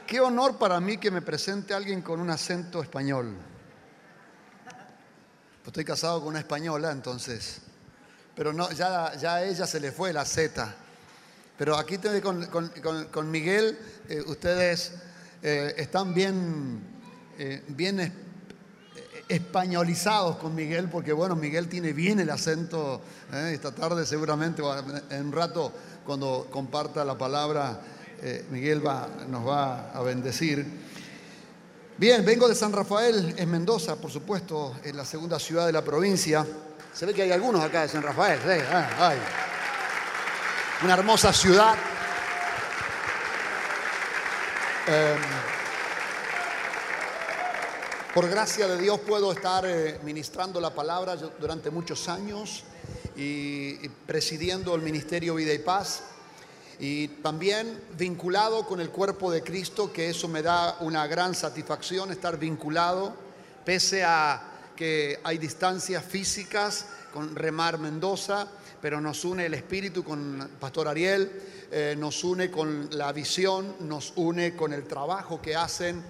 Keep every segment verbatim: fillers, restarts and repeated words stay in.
qué honor para mí que me presente alguien con un acento español. Pues estoy casado con una española, entonces. Pero no, ya, ya a ella se le fue la Z. Pero aquí te, con, con, con, con Miguel, eh, ustedes eh, están bien, eh, bien es, españolizados con Miguel, porque bueno, Miguel tiene bien el acento. Eh, esta tarde seguramente, en un rato, cuando comparta la palabra, eh, Miguel va, nos va a bendecir. Bien, vengo de San Rafael, en Mendoza, por supuesto, en la segunda ciudad de la provincia. Se ve que hay algunos acá de San Rafael, ¿sí? Ah, ay. Una hermosa ciudad. Eh, por gracia de Dios puedo estar eh, ministrando la palabra durante muchos años y, y presidiendo el Ministerio Vida y Paz. Y también vinculado con el cuerpo de Cristo, que eso me da una gran satisfacción, estar vinculado, pese a que hay distancias físicas con Remar Mendoza, pero nos une el espíritu con Pastor Ariel, eh, nos une con la visión, nos une con el trabajo que hacen.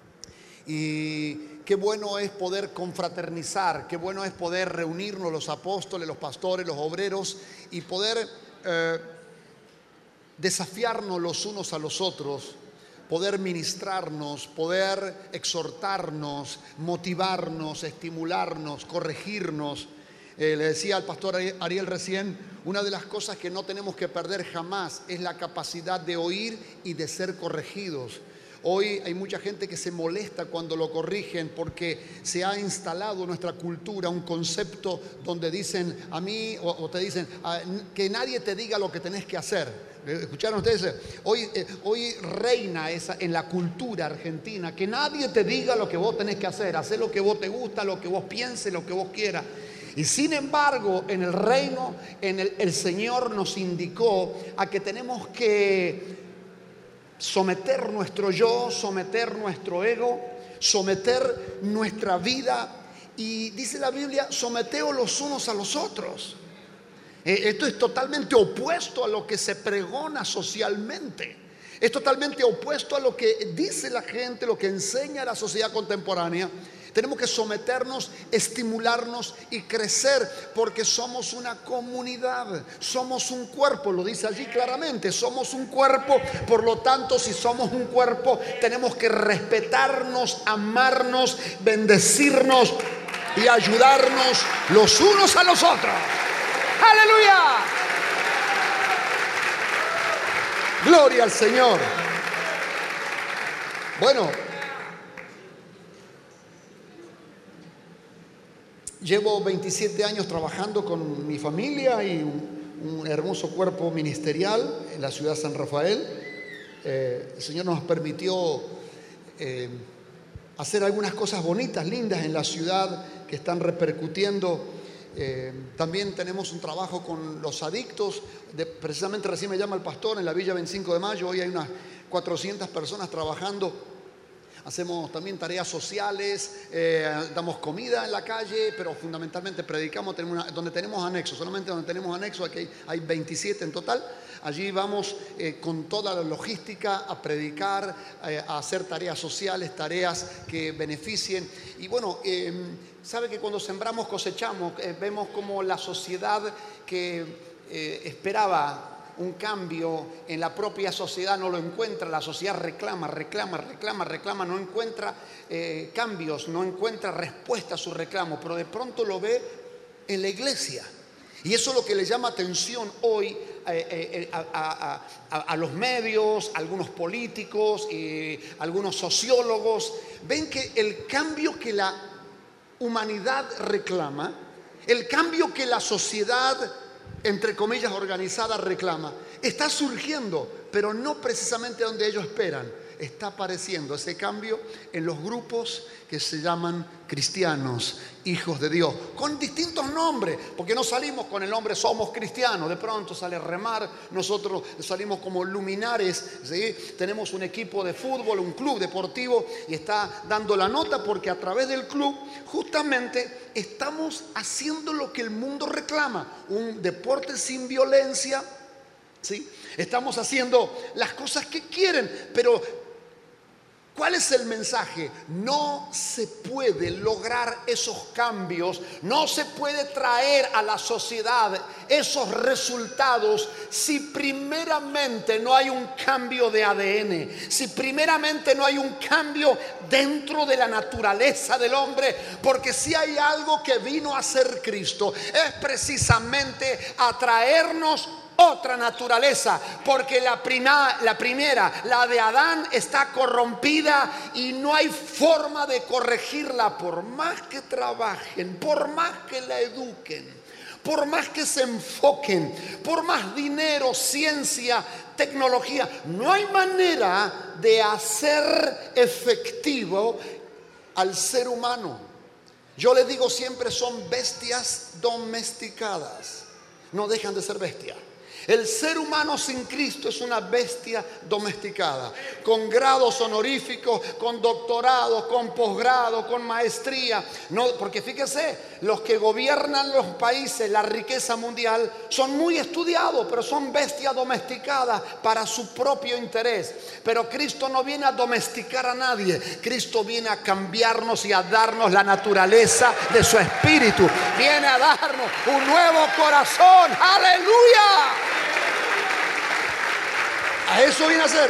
Y qué bueno es poder confraternizar, qué bueno es poder reunirnos los apóstoles, los pastores, los obreros y poder eh, desafiarnos los unos a los otros, poder ministrarnos, poder exhortarnos, motivarnos, estimularnos, corregirnos. Eh, le decía al pastor Ariel recién, una de las cosas que no tenemos que perder jamás es la capacidad de oír y de ser corregidos. Hoy hay mucha gente que se molesta cuando lo corrigen porque se ha instalado en nuestra cultura un concepto donde dicen a mí o, o te dicen a, que nadie te diga lo que tenés que hacer. ¿Escucharon ustedes? Hoy, eh, hoy reina esa en la cultura argentina, que nadie te diga lo que vos tenés que hacer, hacer lo que vos te gusta, lo que vos pienses, lo que vos quieras. Y sin embargo, en el reino, en el, el Señor nos indicó a que tenemos que someter nuestro yo, someter nuestro ego, someter nuestra vida. Y dice la Biblia, someteos los unos a los otros. Esto es totalmente opuesto a lo que se pregona socialmente. Es totalmente opuesto a lo que dice la gente, lo que enseña la sociedad contemporánea. Tenemos que someternos, estimularnos y crecer porque somos una comunidad, somos un cuerpo, lo dice allí claramente, somos un cuerpo. Por lo tanto, si somos un cuerpo, tenemos que respetarnos, amarnos, bendecirnos y ayudarnos los unos a los otros. ¡Aleluya! Gloria al Señor. Bueno, llevo veintisiete años trabajando con mi familia y un, un hermoso cuerpo ministerial en la ciudad de San Rafael. Eh, el Señor nos permitió eh, hacer algunas cosas bonitas, lindas en la ciudad que están repercutiendo. Eh, también tenemos un trabajo con los adictos. De, precisamente recién me llama el pastor en la Villa veinticinco de mayo. Hoy hay unas cuatrocientas personas trabajando. Hacemos también tareas sociales, eh, damos comida en la calle, pero fundamentalmente predicamos tenemos una, donde tenemos anexos. Solamente donde tenemos anexos, aquí hay, hay veintisiete en total. Allí vamos eh, con toda la logística a predicar, eh, a hacer tareas sociales, tareas que beneficien. Y bueno, eh, sabe que cuando sembramos cosechamos. Eh, vemos como la sociedad que eh, esperaba un cambio en la propia sociedad no lo encuentra. La sociedad reclama, reclama, reclama, reclama, no encuentra eh, cambios, no encuentra respuesta a su reclamo, pero de pronto lo ve en la iglesia. Y eso es lo que le llama atención hoy eh, eh, a, a, a, a los medios, a algunos políticos, y algunos sociólogos. Ven que el cambio que la humanidad reclama, el cambio que la sociedad, entre comillas, organizada reclama, está surgiendo, pero no precisamente donde ellos esperan. Está apareciendo ese cambio en los grupos que se llaman cristianos, hijos de Dios, con distintos nombres, porque no salimos con el nombre somos cristianos. De pronto sale Remar, nosotros salimos como luminares, ¿sí? Tenemos un equipo de fútbol, un club deportivo, y está dando la nota porque a través del club justamente estamos haciendo lo que el mundo reclama, un deporte sin violencia, ¿sí? Estamos haciendo las cosas que quieren, pero ¿Cuál es el mensaje? No se puede lograr esos cambios, no se puede traer a la sociedad esos resultados si primeramente no hay un cambio de A D N, si primeramente no hay un cambio dentro de la naturaleza del hombre. Porque si hay algo que vino a hacer Cristo, es precisamente a traernos otra naturaleza, porque la, prima, la primera, la de Adán, está corrompida y no hay forma de corregirla, por más que trabajen, por más que la eduquen, por más que se enfoquen, por más dinero, ciencia, tecnología. No hay manera de hacer efectivo al ser humano. Yo les digo siempre, son bestias domesticadas, no dejan de ser bestias. El ser humano sin Cristo es una bestia domesticada, con grados honoríficos, con doctorado, con posgrado, con maestría. No, porque fíjese, los que gobiernan los países, la riqueza mundial, son muy estudiados, pero son bestias domesticadas para su propio interés. Pero Cristo no viene a domesticar a nadie. Cristo viene a cambiarnos y a darnos la naturaleza de su espíritu. Viene a darnos un nuevo corazón. ¡Aleluya! A eso viene a ser.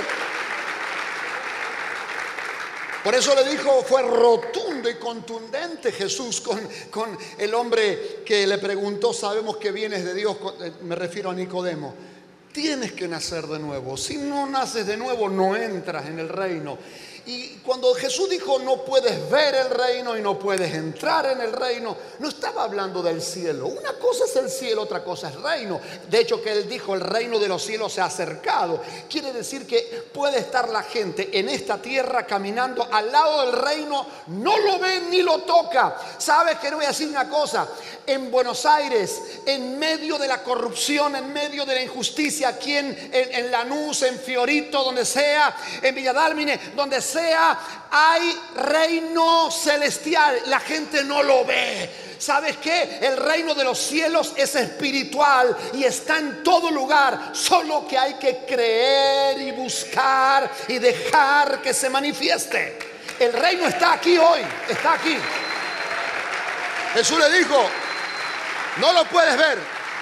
Por eso le dijo, fue rotundo y contundente Jesús con, con el hombre que le preguntó: sabemos que vienes de Dios. Me refiero a Nicodemo. Tienes que nacer de nuevo. Si no naces de nuevo, no entras en el reino. Y cuando Jesús dijo no puedes ver el reino y no puedes entrar en el reino, no estaba hablando del cielo. Una cosa es el cielo, otra cosa es el reino. De hecho, que él dijo el reino de los cielos se ha acercado. Quiere decir que puede estar la gente en esta tierra caminando al lado del reino, no lo ve ni lo toca. ¿Sabes qué? Le voy a decir una cosa. En Buenos Aires, en medio de la corrupción, en medio de la injusticia, aquí en, en, en Lanús, en Fiorito, donde sea, en Villa Dálmine, donde sea, hay reino celestial. La gente no lo ve. ¿Sabes qué? El reino de los cielos es espiritual y está en todo lugar. Solo que hay que creer y buscar y dejar que se manifieste. El reino está aquí hoy, está aquí. Jesús le dijo: no lo puedes ver.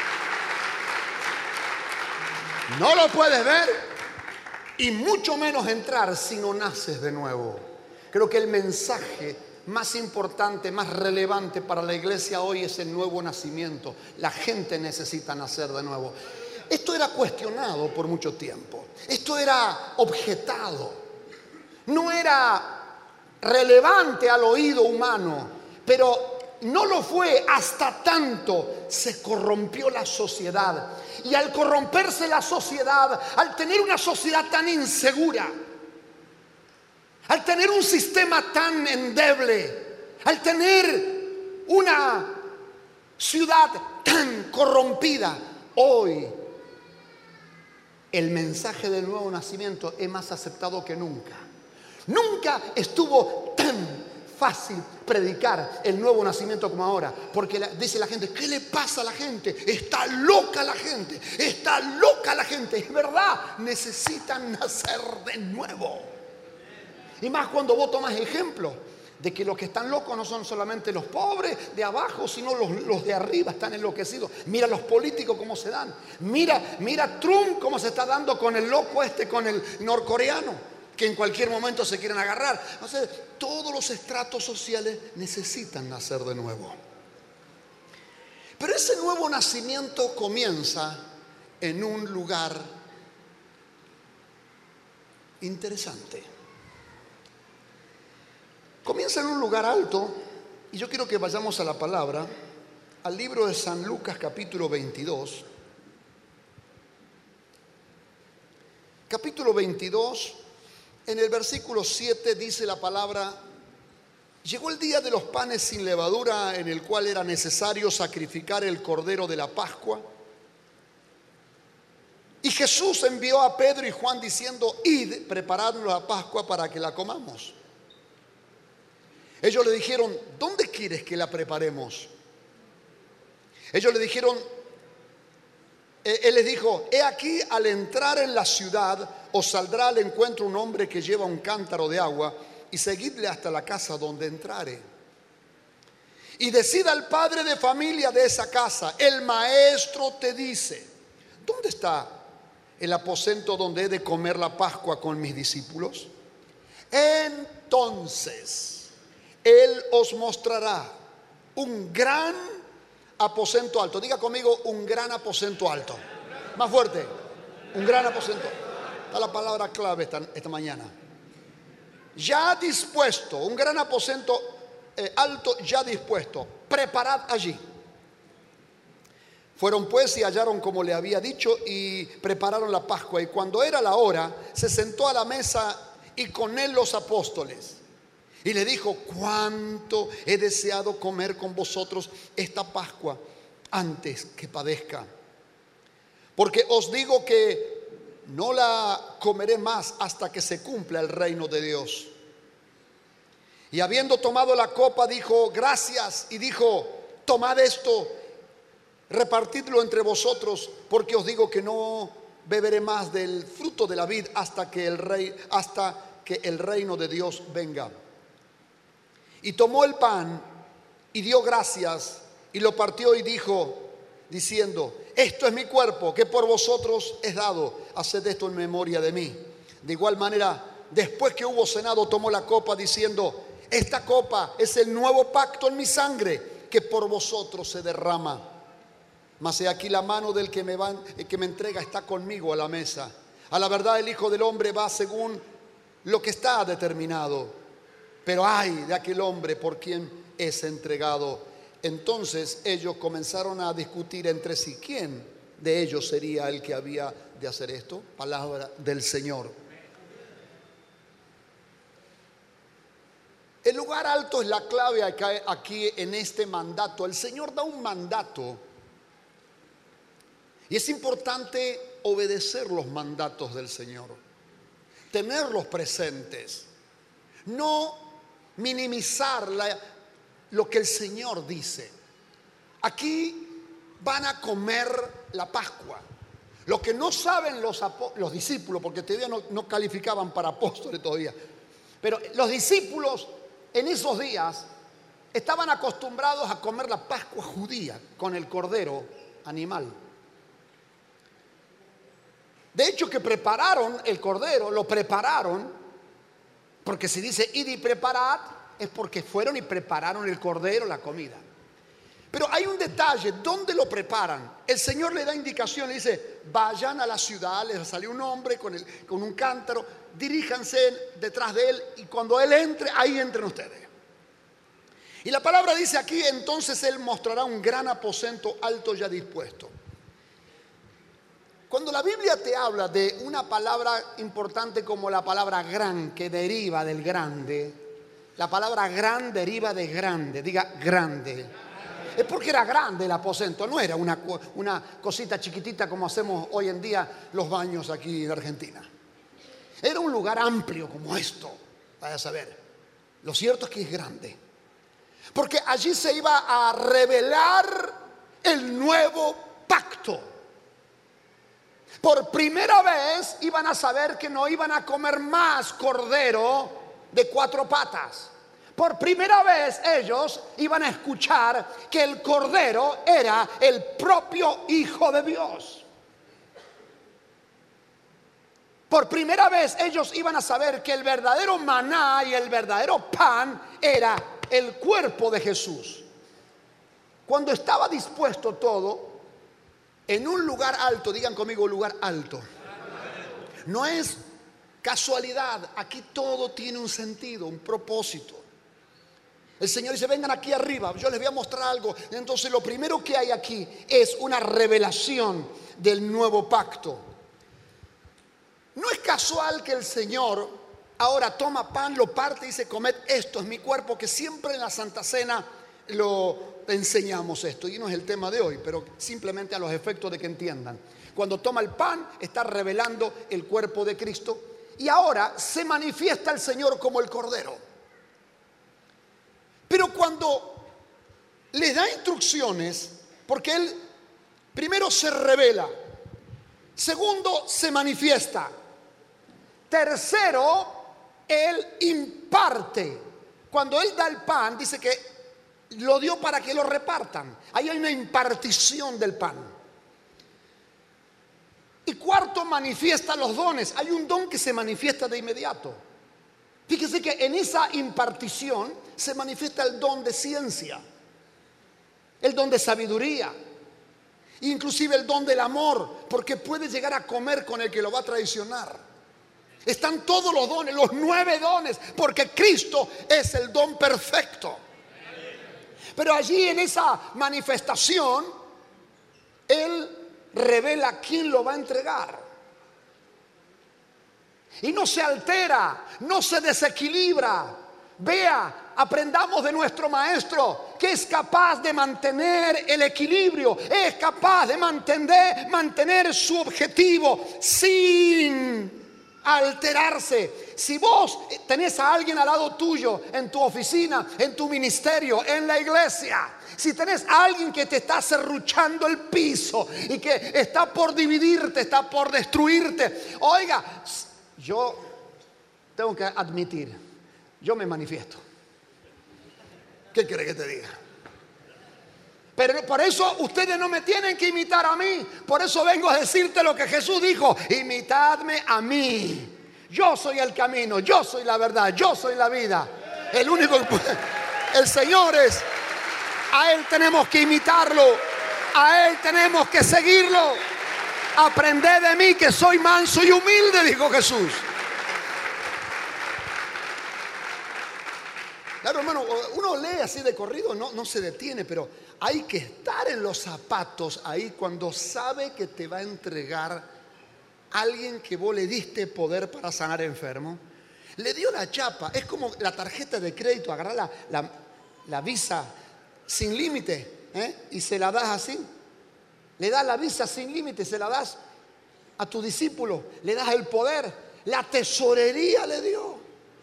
No lo puedes ver y mucho menos entrar si no naces de nuevo. Creo que el mensaje más importante, más relevante para la iglesia hoy es el nuevo nacimiento. La gente necesita nacer de nuevo. Esto era cuestionado por mucho tiempo. Esto era objetado. No era relevante al oído humano, pero no lo fue hasta tanto se corrompió la sociedad. Y al corromperse la sociedad, al tener una sociedad tan insegura, al tener un sistema tan endeble, al tener una ciudad tan corrompida, hoy el mensaje del nuevo nacimiento es más aceptado que nunca. Nunca estuvo tan fácil predicar el nuevo nacimiento como ahora, porque la, dice la gente: ¿qué le pasa a la gente? Está loca la gente, está loca la gente. Es verdad, necesitan nacer de nuevo. Y más cuando vos tomas ejemplo de que los que están locos no son solamente los pobres de abajo, sino los, los de arriba están enloquecidos. Mira los políticos cómo se dan. Mira, mira Trump cómo se está dando con el loco este, con el norcoreano, que en cualquier momento se quieren agarrar. O sea, todos los estratos sociales necesitan nacer de nuevo. Pero ese nuevo nacimiento comienza en un lugar interesante. Comienza en un lugar alto, y yo quiero que vayamos a la palabra, al libro de San Lucas capítulo veintidós. Capítulo veintidós. En el versículo siete dice la palabra: llegó el día de los panes sin levadura, en el cual era necesario sacrificar el cordero de la Pascua. Y Jesús envió a Pedro y Juan diciendo: id, preparadnos la Pascua para que la comamos. Ellos le dijeron: ¿dónde quieres que la preparemos? Ellos le dijeron, él les dijo: he aquí, al entrar en la ciudad os saldrá al encuentro un hombre que lleva un cántaro de agua, y seguidle hasta la casa donde entrare. Y decida al padre de familia de esa casa: el maestro te dice, ¿dónde está el aposento donde he de comer la Pascua con mis discípulos? Entonces él os mostrará un gran aposento alto. Diga conmigo: un gran aposento alto. Más fuerte: un gran aposento. Está la palabra clave esta, esta mañana. Ya dispuesto, un gran aposento eh, alto ya dispuesto. Preparad allí. Fueron pues y hallaron como le había dicho, y prepararon la Pascua. Y cuando era la hora, se sentó a la mesa y con él los apóstoles. Y le dijo: cuánto he deseado comer con vosotros esta Pascua antes que padezca. Porque os digo que no la comeré más hasta que se cumpla el reino de Dios. Y habiendo tomado la copa, dijo gracias y dijo: tomad esto, repartidlo entre vosotros, porque os digo que no beberé más del fruto de la vid hasta que el rey, hasta que el reino de Dios venga. Y tomó el pan y dio gracias y lo partió y dijo, diciendo: esto es mi cuerpo que por vosotros es dado, haced esto en memoria de mí. De igual manera, después que hubo cenado, tomó la copa diciendo: esta copa es el nuevo pacto en mi sangre, que por vosotros se derrama. Mas he aquí la mano del que me, van, el que me entrega está conmigo a la mesa. A la verdad, el Hijo del Hombre va según lo que está determinado, pero ay de aquel hombre por quien es entregado. Entonces ellos comenzaron a discutir entre sí quién de ellos sería el que había de hacer esto. Palabra del Señor. El lugar alto es la clave aquí en este mandato. El Señor da un mandato y es importante obedecer los mandatos del Señor, tenerlos presentes, no minimizar la, lo que el Señor dice. Aquí van a comer la Pascua. Lo que no saben los, los discípulos, porque todavía no, no calificaban para apóstoles todavía, pero los discípulos en esos días estaban acostumbrados a comer la Pascua judía con el cordero animal. De hecho, que prepararon el cordero, lo prepararon, porque si dice id y preparad, es porque fueron y prepararon el cordero, la comida. Pero hay un detalle: ¿dónde lo preparan? El Señor le da indicación, le dice: vayan a la ciudad, les salió un hombre con, el, con un cántaro, diríjanse detrás de él, y cuando él entre, ahí entren ustedes. Y la palabra dice aquí: entonces él mostrará un gran aposento alto ya dispuesto. Cuando la Biblia te habla de una palabra importante como la palabra gran, que deriva del grande, la palabra gran deriva de grande, diga grande. Es porque era grande el aposento, no era una, una cosita chiquitita como hacemos hoy en día los baños aquí en Argentina. Era un lugar amplio como esto, vaya a saber. Lo cierto es que es grande, porque allí se iba a revelar el nuevo pacto. Por primera vez iban a saber que no iban a comer más cordero de cuatro patas. Por primera vez ellos iban a escuchar que el cordero era el propio Hijo de Dios. Por primera vez ellos iban a saber que el verdadero maná y el verdadero pan era el cuerpo de Jesús. Cuando estaba dispuesto todo en un lugar alto, digan conmigo lugar alto. No es casualidad, aquí todo tiene un sentido, un propósito. El Señor dice: vengan aquí arriba, yo les voy a mostrar algo. Entonces lo primero que hay aquí es una revelación del nuevo pacto. No es casual que el Señor ahora toma pan, lo parte y dice: comed, esto es mi cuerpo, que siempre en la Santa Cena lo enseñamos esto, y no es el tema de hoy, pero simplemente a los efectos de que entiendan. Cuando toma el pan, está revelando el cuerpo de Cristo, y ahora se manifiesta el Señor como el Cordero. Pero cuando les da instrucciones, porque Él primero se revela, segundo se manifiesta, Tercero, Él imparte. Cuando Él da el pan, dice que lo dio para que lo repartan. Ahí hay una impartición del pan. Y cuarto, manifiesta los dones. Hay un don que se manifiesta de inmediato. Fíjese que en esa impartición se manifiesta el don de ciencia, el don de sabiduría, inclusive el don del amor, porque puede llegar a comer con el que lo va a traicionar. Están todos los dones, los nueve dones, porque Cristo es el don perfecto. Pero allí en esa manifestación, Él revela quién lo va a entregar. Y no se altera, no se desequilibra. Vea, aprendamos de nuestro maestro, que es capaz de mantener el equilibrio, es capaz de mantener, mantener su objetivo sin alterarse. Si vos tenés a alguien al lado tuyo, en tu oficina, en tu ministerio, en la iglesia, si tenés a alguien que te está serruchando el piso y que está por dividirte, está por destruirte, oiga, yo tengo que admitir, yo me manifiesto. ¿Qué quiere que te diga? Pero por eso ustedes no me tienen que imitar a mí. Por eso vengo a decirte lo que Jesús dijo: imitadme a mí. Yo soy el camino, yo soy la verdad, yo soy la vida. El único, el Señor es. A Él tenemos que imitarlo, a Él tenemos que seguirlo. Aprended de mí, que soy manso y humilde, dijo Jesús. Claro, hermano, uno lee así de corrido, no, no se detiene, pero hay que estar en los zapatos ahí cuando sabe que te va a entregar alguien que vos le diste poder para sanar enfermo. Le dio la chapa, es como la tarjeta de crédito, agarrar la, la, la Visa sin límite, ¿eh? Y se la das así. Le das la Visa sin límite, se la das a tu discípulo, le das el poder, la tesorería le dio.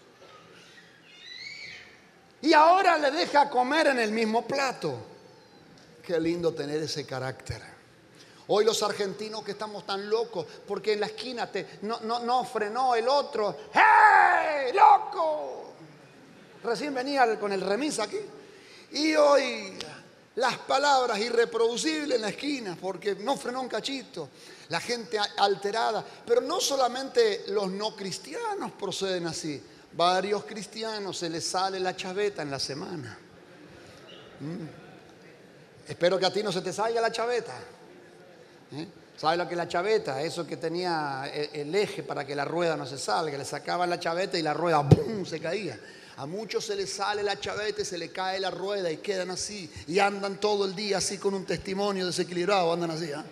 Y ahora le deja comer en el mismo plato. Qué lindo tener ese carácter. Hoy los argentinos que estamos tan locos porque en la esquina te, no, no, no frenó el otro. ¡Hey, loco! Recién venía con el remis aquí. Y hoy las palabras irreproducibles en la esquina porque no frenó un cachito. La gente alterada. Pero no solamente los no cristianos proceden así. Varios cristianos se les sale la chaveta en la semana. Mm. Espero que a ti no se te salga la chaveta. ¿Eh? ¿Sabes lo que es la chaveta? Eso que tenía el, el eje para que la rueda no se salga. Le sacaban la chaveta y la rueda ¡bum!, se caía. A muchos se les sale la chaveta y se le cae la rueda y quedan así. Y andan todo el día así con un testimonio desequilibrado. Andan así, ¿eh?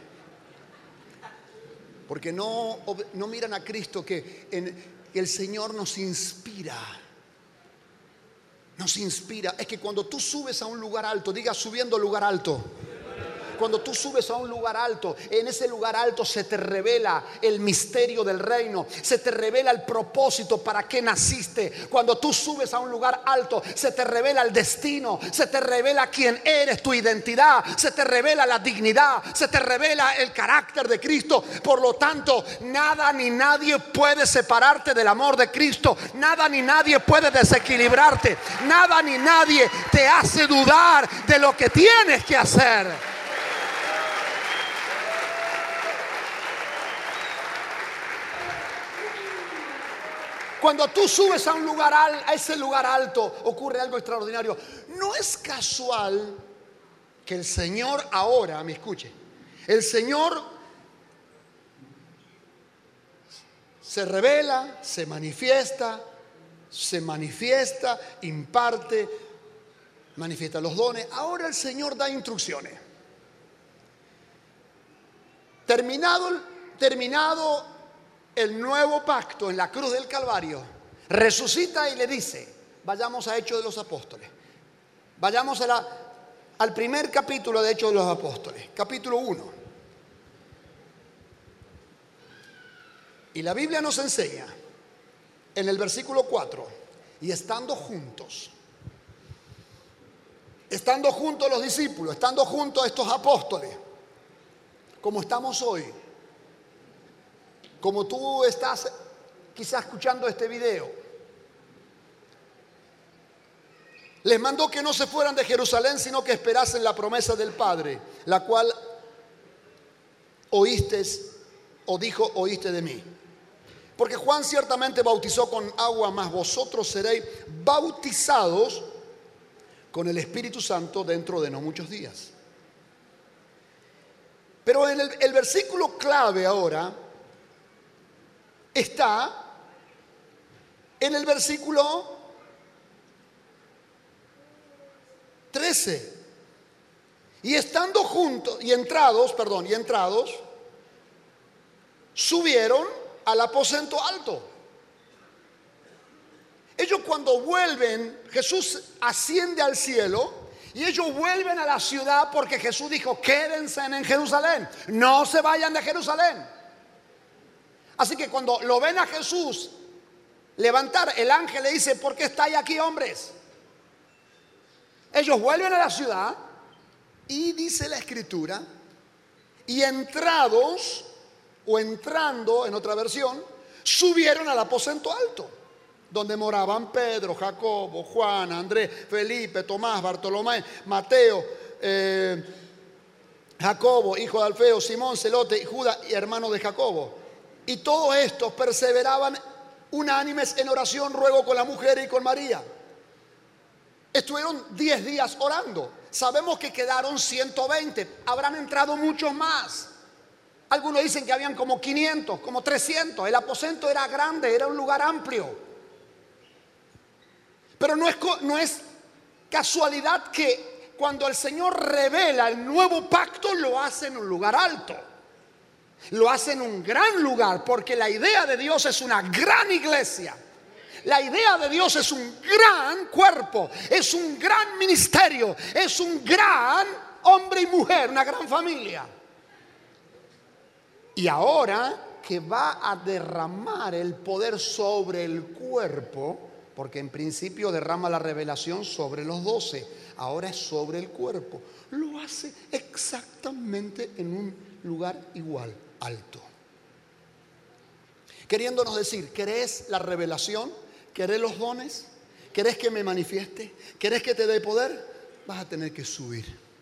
Porque no, no miran a Cristo, que en el Señor nos inspira. Nos inspira. Es que cuando tú subes a un lugar alto, diga subiendo lugar alto. Cuando tú subes a un lugar alto, en ese lugar alto se te revela el misterio del reino, se te revela el propósito para qué naciste. Cuando tú subes a un lugar alto, se te revela el destino, se te revela quién eres, tu identidad, se te revela la dignidad, se te revela el carácter de Cristo. Por lo tanto, nada ni nadie puede separarte del amor de Cristo, nada ni nadie puede desequilibrarte, nada ni nadie te hace dudar de lo que tienes que hacer. Cuando tú subes a un lugar, a ese lugar alto, ocurre algo extraordinario. No es casual que el Señor ahora, me escuche, el Señor se revela, se manifiesta, se manifiesta, imparte, manifiesta los dones. Ahora el Señor da instrucciones. Terminado, terminado el nuevo pacto en la cruz del Calvario, resucita y le dice: vayamos a Hechos de los Apóstoles. Vayamos a la, al primer capítulo de Hechos de los Apóstoles, capítulo uno. Y la Biblia nos enseña en el versículo cuatro: y estando juntos, estando juntos los discípulos, estando juntos estos apóstoles, como estamos hoy, como tú estás quizás escuchando este video. Les mandó que no se fueran de Jerusalén, sino que esperasen la promesa del Padre, la cual oíste o dijo, oíste de mí. Porque Juan ciertamente bautizó con agua, mas vosotros seréis bautizados con el Espíritu Santo dentro de no muchos días. Pero en el, el versículo clave ahora está en el versículo trece. Y estando juntos, y entrados, perdón, y entrados, subieron al aposento alto. Ellos cuando vuelven, Jesús asciende al cielo y ellos vuelven a la ciudad porque Jesús dijo, quédense en Jerusalén, no se vayan de Jerusalén. Así que cuando lo ven a Jesús levantar, el ángel le dice, ¿por qué estáis aquí, hombres? Ellos vuelven a la ciudad y dice la escritura, y entrados o entrando en otra versión, subieron al aposento alto, donde moraban Pedro, Jacobo, Juan, Andrés, Felipe, Tomás, Bartolomé, Mateo, eh, Jacobo, hijo de Alfeo, Simón, Celote, Judas, y hermano de Jacobo. Y todos estos perseveraban unánimes en oración, ruego con la mujer y con María. Estuvieron diez días orando. Sabemos que quedaron ciento veinte, habrán entrado muchos más. Algunos dicen que habían como quinientos, como trescientos. El aposento era grande, era un lugar amplio. Pero no es, no es casualidad que cuando el Señor revela el nuevo pacto, lo hace en un lugar alto. Lo hace en un gran lugar, porque la idea de Dios es una gran iglesia. La idea de Dios es un gran cuerpo, es un gran ministerio, es un gran hombre y mujer, una gran familia. Y ahora que va a derramar el poder sobre el cuerpo, porque en principio derrama la revelación sobre los doce, ahora es sobre el cuerpo. Lo hace exactamente en un lugar igual, alto. Queriéndonos decir, ¿querés la revelación? ¿Querés los dones? ¿Querés que me manifieste? ¿Querés que te dé poder? Vas a tener que subir.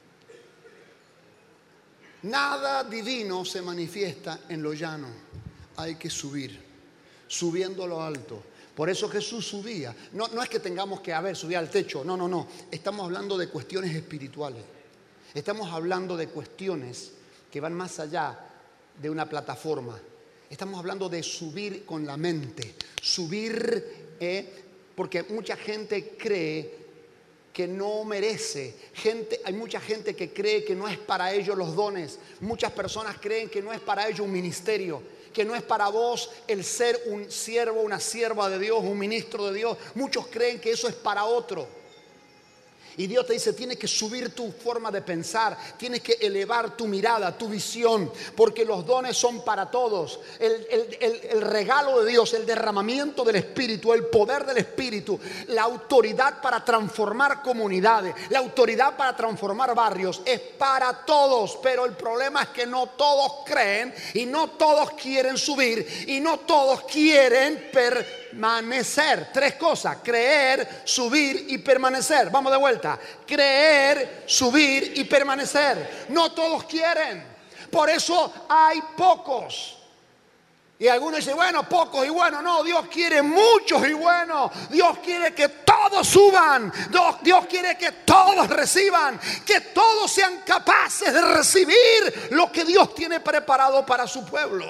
Nada divino se manifiesta en lo llano. Hay que subir, subiendo a lo alto. Por eso Jesús subía. No, no es que tengamos que, a ver, subir al techo. No, no, no. Estamos hablando de cuestiones espirituales. Estamos hablando de cuestiones que van más allá de una plataforma. Estamos hablando de subir con la mente. Subir, eh, porque mucha gente cree que no merece. Gente, hay mucha gente que cree que no es para ellos los dones. Muchas personas creen que no es para ellos un ministerio, que no es para vos el ser un siervo, una sierva de Dios, un ministro de Dios. Muchos creen que eso es para otro. Y Dios te dice, tienes que subir tu forma de pensar, tienes que elevar tu mirada, tu visión, porque los dones son para todos. El, el, el, el regalo de Dios, el derramamiento del Espíritu, el poder del Espíritu, la autoridad para transformar comunidades, la autoridad para transformar barrios, es para todos. Pero el problema es que no todos creen y no todos quieren subir y no todos quieren permanecer. Tres cosas: creer, subir y permanecer. Vamos de vuelta. Creer, subir y permanecer. No todos quieren. Por eso hay pocos. Y algunos dicen, bueno, pocos y bueno. No, Dios quiere muchos y buenos. Dios quiere que todos suban. Dios, Dios quiere que todos reciban. Que todos sean capaces de recibir lo que Dios tiene preparado para su pueblo.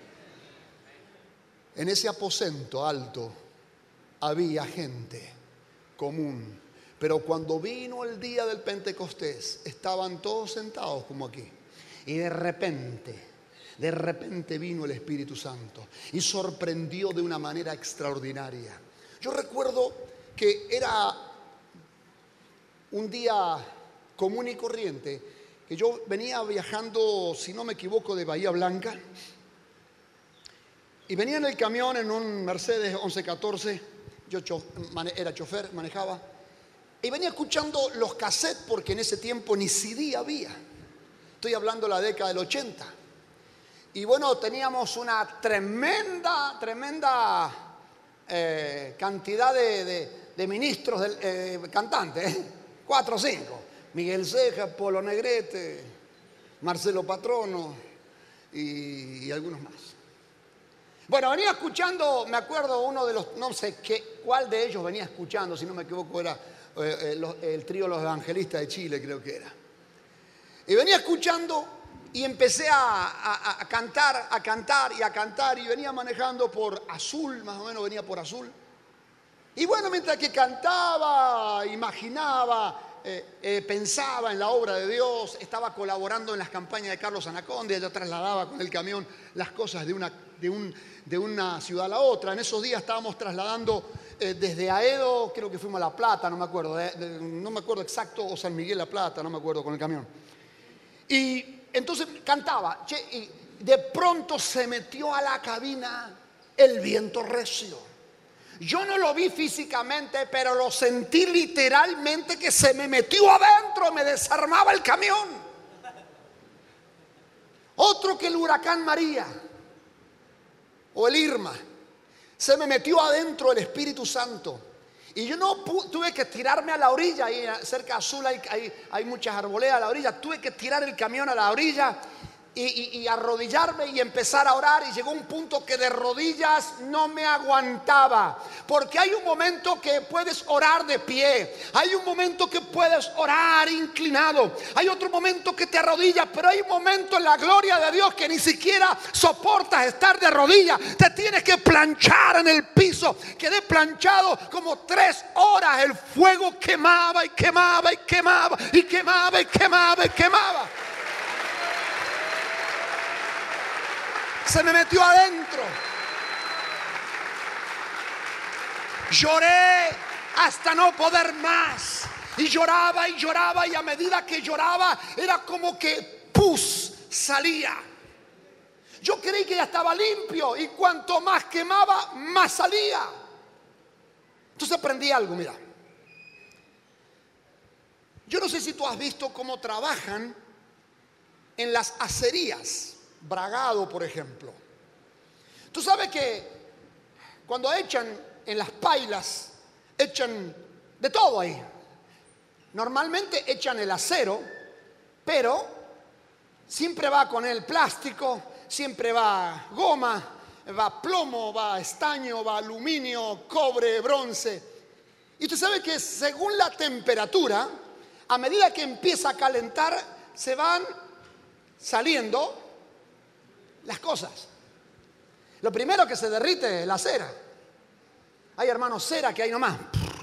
En ese aposento alto había gente común. Pero cuando vino el día del Pentecostés, estaban todos sentados como aquí. Y de repente, de repente vino el Espíritu Santo y sorprendió de una manera extraordinaria. Yo recuerdo que era un día común y corriente, que yo venía viajando, si no me equivoco, de Bahía Blanca. Y venía en el camión en un Mercedes once catorce. Yo era chofer, manejaba. Y venía escuchando los cassettes, porque en ese tiempo ni C D había. Estoy hablando de la década del ochenta. Y bueno, teníamos una tremenda, tremenda eh, cantidad de, de, de ministros, de, eh, cantantes, ¿eh? Cuatro o cinco. Miguel Ceja, Polo Negrete, Marcelo Patrono y, y algunos más. Bueno, venía escuchando, me acuerdo uno de los, no sé qué, cuál de ellos venía escuchando, si no me equivoco era eh, el, el trío Los Evangelistas de Chile, creo que era. Y venía escuchando y empecé a, a, a cantar, a cantar y a cantar y venía manejando por Azul, más o menos venía por Azul. Y bueno, mientras que cantaba, imaginaba, eh, eh, pensaba en la obra de Dios, estaba colaborando en las campañas de Carlos Anaconda, yo trasladaba con el camión las cosas de una, de un, de una ciudad a la otra. En esos días estábamos trasladando eh, desde Aedo, creo que fuimos a La Plata, no me acuerdo, de, de, no me acuerdo exacto, o San Miguel La Plata, no me acuerdo, con el camión. Y entonces cantaba, che, y de pronto se metió a la cabina el viento recio. Yo no lo vi físicamente, pero lo sentí literalmente que se me metió adentro, me desarmaba el camión. Otro que el huracán María o el Irma, se me metió adentro el Espíritu Santo. Y yo no tuve que tirarme a la orilla, ahí cerca de Azul hay, hay, hay muchas arboledas a la orilla, tuve que tirar el camión a la orilla y, y, y arrodillarme y empezar a orar, y llegó un punto que de rodillas no me aguantaba, porque hay un momento que puedes orar de pie, hay un momento que puedes orar inclinado, hay otro momento que te arrodillas, pero hay un momento en la gloria de Dios que ni siquiera soportas estar de rodillas, te tienes que planchar en el piso. Quedé planchado como tres horas, el fuego quemaba y quemaba y quemaba y quemaba y quemaba y quemaba. Se me metió adentro. Lloré hasta no poder más. Y lloraba y lloraba, y a medida que lloraba era como que pus salía. Yo creí que ya estaba limpio, y cuanto más quemaba, más salía. Entonces aprendí algo, mira. Yo no sé si tú has visto cómo trabajan en las acerías. Bragado, por ejemplo. Tú sabes que cuando echan en las pailas, echan de todo ahí. Normalmente echan el acero, pero siempre va con el plástico, siempre va goma, va plomo, va estaño, va aluminio, cobre, bronce. Y usted sabe que según la temperatura, a medida que empieza a calentar, se van saliendo las cosas. Lo primero que se derrite es la cera. Hay, hermanos, cera que hay nomás.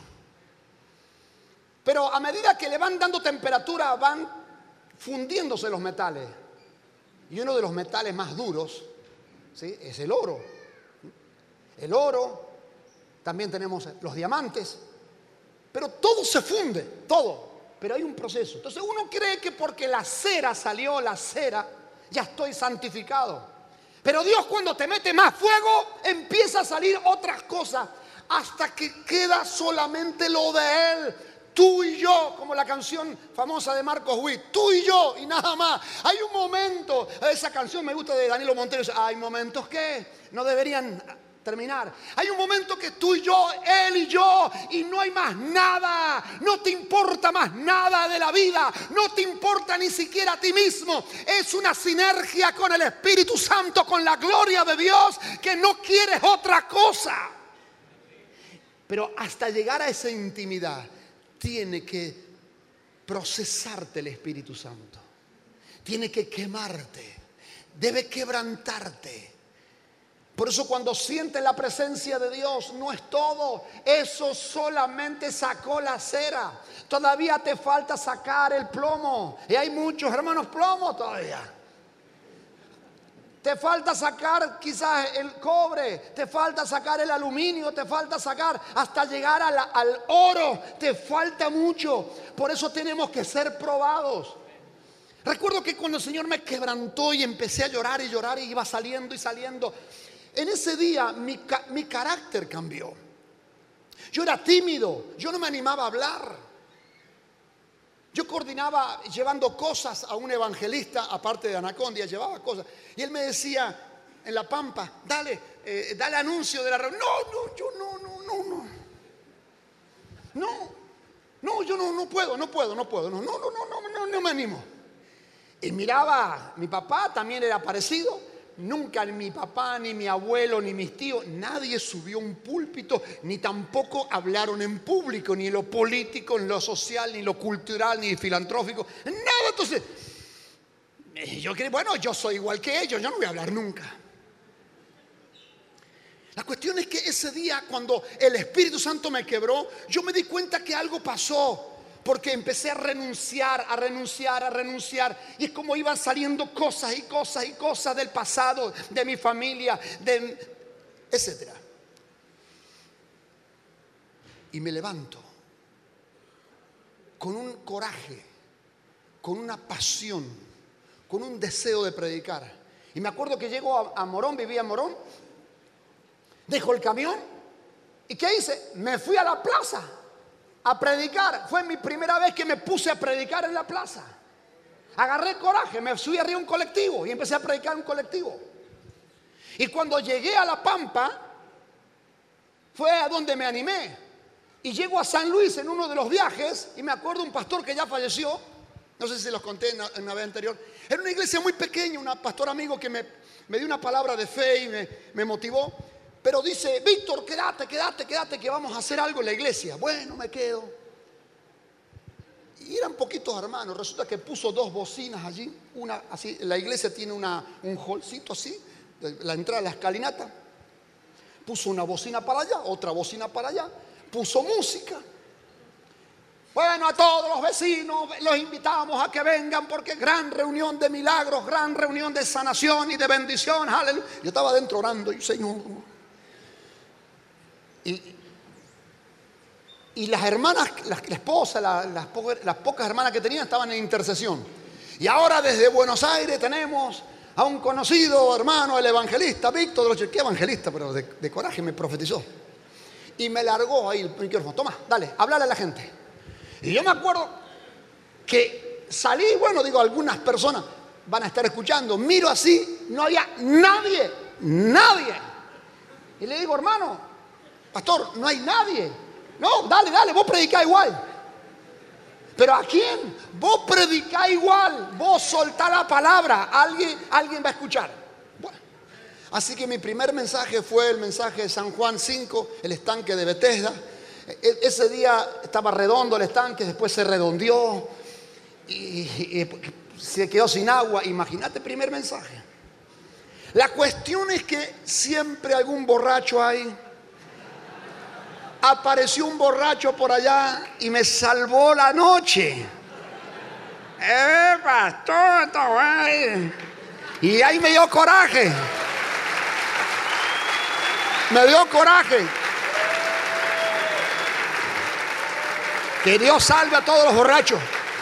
Pero a medida que le van dando temperatura, van fundiéndose los metales. Y uno de los metales más duros, ¿sí?, es el oro. El oro, también tenemos los diamantes. Pero todo se funde, todo. Pero hay un proceso. Entonces uno cree que porque la cera salió, la cera, ya estoy santificado. Pero Dios, cuando te mete más fuego, empieza a salir otras cosas hasta que queda solamente lo de Él. Tú y yo, como la canción famosa de Marcos Witt, tú y yo y nada más. Hay un momento, esa canción me gusta de Danilo Montero, hay momentos que no deberían terminar. Hay un momento que tú y yo, Él y yo, y no hay más nada. No te importa más nada de la vida. No te importa ni siquiera a ti mismo. Es una sinergia con el Espíritu Santo, con la gloria de Dios, que no quieres otra cosa. Pero hasta llegar a esa intimidad, tiene que procesarte el Espíritu Santo. Tiene que quemarte. Debe quebrantarte. Por eso cuando sientes la presencia de Dios, no es todo. Eso solamente sacó la cera. Todavía te falta sacar el plomo. Y hay muchos hermanos plomo todavía. Te falta sacar quizás el cobre. Te falta sacar el aluminio. Te falta sacar hasta llegar a la, al oro. Te falta mucho. Por eso tenemos que ser probados. Recuerdo que cuando el Señor me quebrantó y empecé a llorar y llorar y iba saliendo y saliendo, en ese día mi, mi carácter cambió. Yo era tímido, yo no me animaba a hablar. Yo coordinaba llevando cosas a un evangelista, aparte de Anacondia, llevaba cosas. Y él me decía en La Pampa, dale, eh, dale anuncio de la reunión. No, no, yo no, no, no, no. No, no, yo no, no puedo, no puedo, no puedo. No, no, no, no, no, no, no me animo. Y miraba, mi papá también era parecido. Nunca ni mi papá, ni mi abuelo, ni mis tíos, nadie subió a un púlpito, ni tampoco hablaron en público, ni en lo político, ni lo social, ni lo cultural, ni filantrófico, nada. Entonces, yo creo, bueno, yo soy igual que ellos, yo no voy a hablar nunca. La cuestión es que ese día, cuando el Espíritu Santo me quebró, yo me di cuenta que algo pasó. Porque empecé a renunciar, a renunciar, a renunciar. Y es como iban saliendo cosas y cosas y cosas del pasado, de mi familia, de, etcétera. Y me levanto con un coraje, con una pasión, con un deseo de predicar. Y me acuerdo que llego a, a Morón, vivía en Morón, dejo el camión. ¿Y qué hice? Me fui a la plaza a predicar. Fue mi primera vez que me puse a predicar en la plaza. Agarré coraje, me subí arriba a un colectivo y empecé a predicar en un colectivo. Y cuando llegué a La Pampa, fue a donde me animé. Y llego a San Luis en uno de los viajes y me acuerdo un pastor que ya falleció. No sé si se los conté en una vez anterior. Era una iglesia muy pequeña, un pastor amigo que me, me dio una palabra de fe y me, me motivó. Pero dice, Víctor, quédate, quédate, quédate, que vamos a hacer algo en la iglesia. Bueno, me quedo. Y eran poquitos hermanos. Resulta que puso dos bocinas allí. Una así, la iglesia tiene una, un holcito así, la entrada a la escalinata. Puso una bocina para allá, otra bocina para allá. Puso música. Bueno, a todos los vecinos los invitamos a que vengan porque gran reunión de milagros, gran reunión de sanación y de bendición. Aleluya. Yo estaba adentro orando y Señor. Y, y las hermanas, las, la esposa, la, las, po, las pocas hermanas que tenían estaban en intercesión. Y ahora desde Buenos Aires tenemos a un conocido hermano, el evangelista Víctor. ¿Qué evangelista? Pero de, de coraje me profetizó. Y me largó ahí el micrófono. Toma, dale, háblale a la gente. Y yo me acuerdo que salí, bueno, digo, algunas personas van a estar escuchando. Miro así, no había nadie, nadie. Y le digo, hermano, pastor, no hay nadie. No, dale, dale, vos predicá igual. ¿Pero a quién? Vos predicá igual. Vos soltá la palabra. Alguien, alguien va a escuchar. Bueno, así que mi primer mensaje fue el mensaje de San Juan cinco, el estanque de Betesda. E- ese día estaba redondo el estanque, después se redondeó y, y, y se quedó sin agua. Imagínate, primer mensaje. La cuestión es que siempre algún borracho hay. Apareció un borracho por allá y me salvó la noche. ¡Eh, pastor! Y ahí me dio coraje. Me dio coraje. Que Dios salve a todos los borrachos.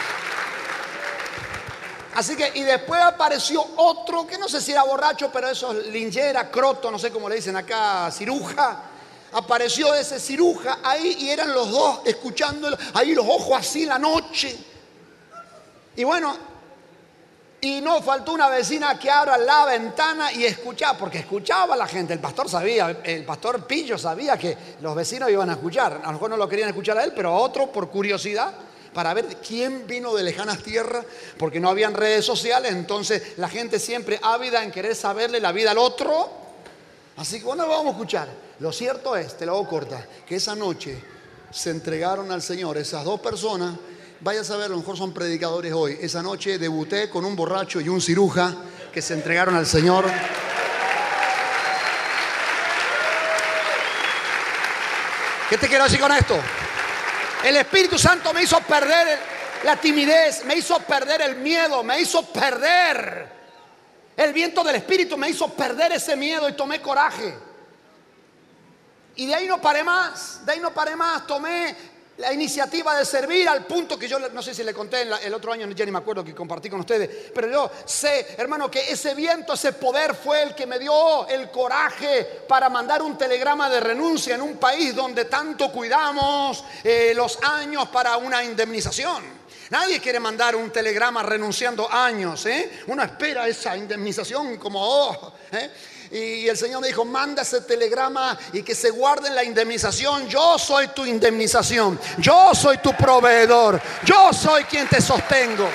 Así que, y después apareció otro, que no sé si era borracho, pero eso es linchera, croto, no sé cómo le dicen acá, ciruja. Apareció ese ciruja ahí y eran los dos escuchándolo, ahí los ojos así la noche. Y bueno, y no faltó una vecina que abra la ventana y escuchaba, porque escuchaba a la gente. El pastor sabía, el pastor Pillo sabía que los vecinos iban a escuchar. A lo mejor no lo querían escuchar a él, pero a otro por curiosidad, para ver quién vino de lejanas tierras, porque no habían redes sociales. Entonces la gente siempre ávida en querer saberle la vida al otro. Así que bueno, lo vamos a escuchar. Lo cierto es, te lo hago corta, que esa noche se entregaron al Señor esas dos personas. Vaya a saber, a lo mejor son predicadores hoy. Esa noche debuté con un borracho y un ciruja que se entregaron al Señor. ¿Qué te quiero decir con esto? El Espíritu Santo me hizo perder la timidez, me hizo perder el miedo, me hizo perder el viento del Espíritu, me hizo perder ese miedo y tomé coraje. Y de ahí no paré más, de ahí no paré más, tomé la iniciativa de servir al punto que yo, no sé si le conté el otro año, ya ni me acuerdo, que compartí con ustedes, pero yo sé, hermano, que ese viento, ese poder fue el que me dio el coraje para mandar un telegrama de renuncia en un país donde tanto cuidamos eh, los años para una indemnización. Nadie quiere mandar un telegrama renunciando años, ¿eh? Uno espera esa indemnización como, oh, ¿eh? Y el Señor me dijo, manda ese telegrama y que se guarden la indemnización. Yo soy tu indemnización. Yo soy tu proveedor. Yo soy quien te sostengo.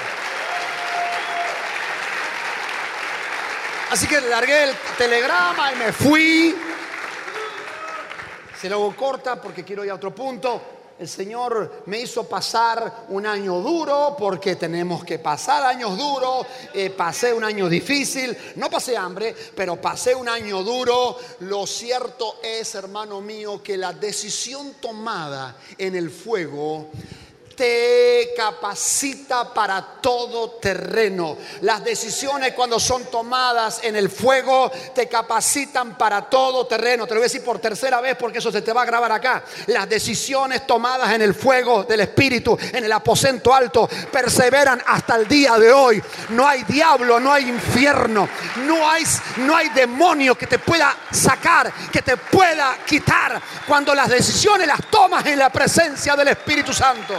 Así que largué el telegrama y me fui. Se lo hago corta porque quiero ir a otro punto. El Señor me hizo pasar un año duro porque tenemos que pasar años duros. Eh, pasé un año difícil, no pasé hambre, pero pasé un año duro. Lo cierto es, hermano mío, que la decisión tomada en el fuego te capacita para todo terreno. Las decisiones cuando son tomadas en el fuego te capacitan para todo terreno. Te lo voy a decir por tercera vez porque eso se te va a grabar acá. Las decisiones tomadas en el fuego del Espíritu, en el aposento alto, perseveran hasta el día de hoy. No hay diablo, no hay infierno, no hay, no hay demonio que te pueda sacar, que te pueda quitar cuando las decisiones las tomas en la presencia del Espíritu Santo.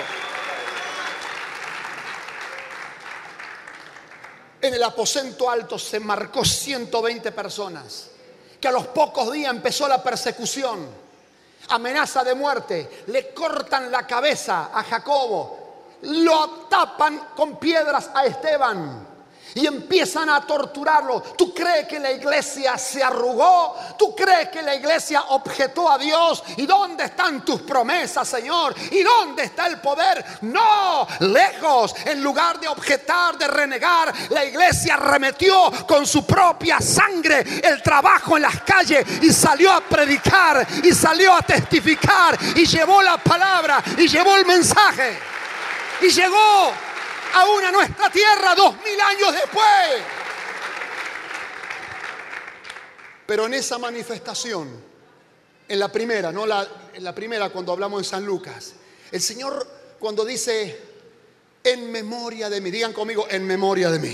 En el aposento alto se marcó ciento veinte personas, que a los pocos días empezó la persecución, amenaza de muerte, le cortan la cabeza a Jacobo, lo tapan con piedras a Esteban y empiezan a torturarlo. ¿Tú crees que la iglesia se arrugó? ¿Tú crees que la iglesia objetó a Dios? ¿Y dónde están tus promesas, Señor? ¿Y dónde está el poder? No, lejos. En lugar de objetar, de renegar, la iglesia arremetió con su propia sangre el trabajo en las calles y salió a predicar y salió a testificar y llevó la palabra y llevó el mensaje y llegó aún a nuestra tierra dos mil años después. Pero en esa manifestación, en la primera, no la, en la primera cuando hablamos en San Lucas, el Señor cuando dice en memoria de mí, digan conmigo, en memoria de mí.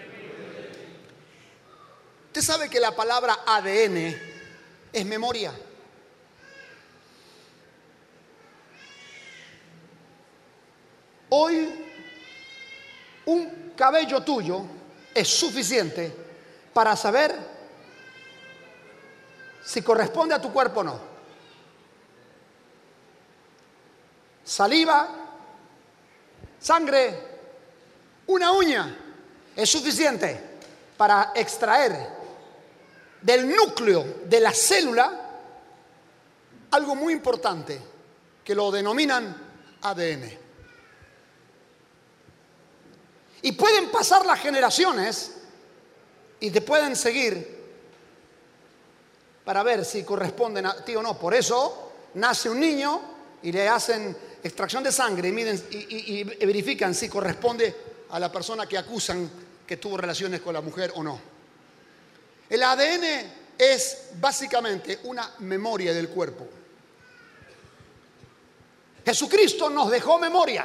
Usted sabe que la palabra A D N es memoria. Hoy un cabello tuyo es suficiente para saber si corresponde a tu cuerpo o no. Saliva, sangre, una uña es suficiente para extraer del núcleo de la célula algo muy importante que lo denominan A D N. Y pueden pasar las generaciones y te pueden seguir para ver si corresponden a ti o no. Por eso nace un niño y le hacen extracción de sangre y, miden, y, y, y verifican si corresponde a la persona que acusan que tuvo relaciones con la mujer o no. El A D N es básicamente una memoria del cuerpo. Jesucristo nos dejó memoria.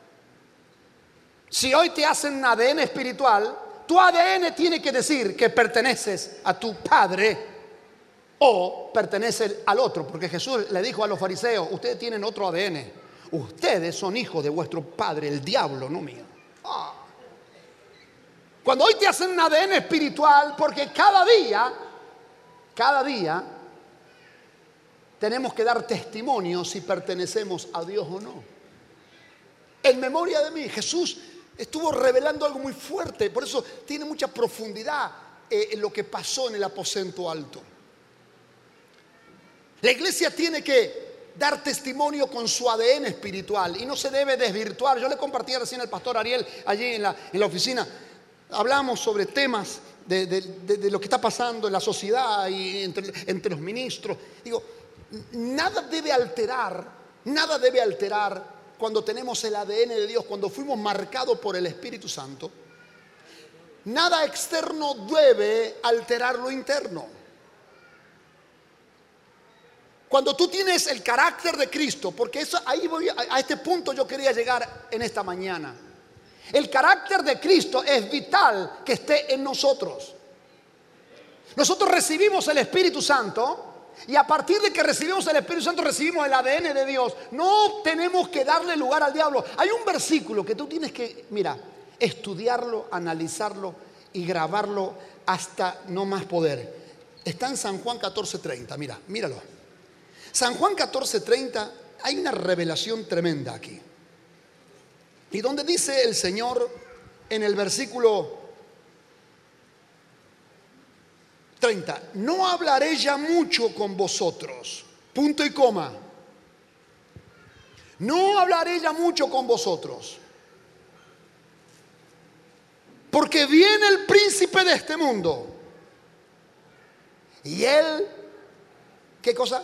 Si hoy te hacen un A D N espiritual, tu A D N tiene que decir que perteneces a tu padre o perteneces al otro, porque Jesús le dijo a los fariseos, ustedes tienen otro A D N, ustedes son hijos de vuestro padre, el diablo, no mío. Ah. Cuando hoy te hacen un A D N espiritual, porque cada día, cada día tenemos que dar testimonio si pertenecemos a Dios o no. En memoria de mí, Jesús estuvo revelando algo muy fuerte, por eso tiene mucha profundidad eh, en lo que pasó en el aposento alto. La iglesia tiene que dar testimonio con su A D N espiritual y no se debe desvirtuar. Yo le compartí recién al pastor Ariel allí en la, en la oficina. Hablamos sobre temas de, de, de, de lo que está pasando en la sociedad y entre, entre los ministros. Digo, nada debe alterar, nada debe alterar cuando tenemos el A D N de Dios, cuando fuimos marcados por el Espíritu Santo. Nada externo debe alterar lo interno. Cuando tú tienes el carácter de Cristo, porque eso, ahí voy, a, a este punto yo quería llegar en esta mañana. El carácter de Cristo es vital que esté en nosotros. Nosotros recibimos el Espíritu Santo Y a partir de que recibimos el Espíritu Santo, recibimos el A D N de Dios. No tenemos que darle lugar al diablo. Hay un versículo que tú tienes que, mira, estudiarlo, analizarlo y grabarlo hasta no más poder. Está en San Juan catorce treinta, mira, míralo. San Juan catorce treinta, hay una revelación tremenda aquí. Y donde dice el Señor en el versículo treinta, no hablaré ya mucho con vosotros, punto y coma. No hablaré ya mucho con vosotros, porque viene el príncipe de este mundo. Y él, ¿qué cosa?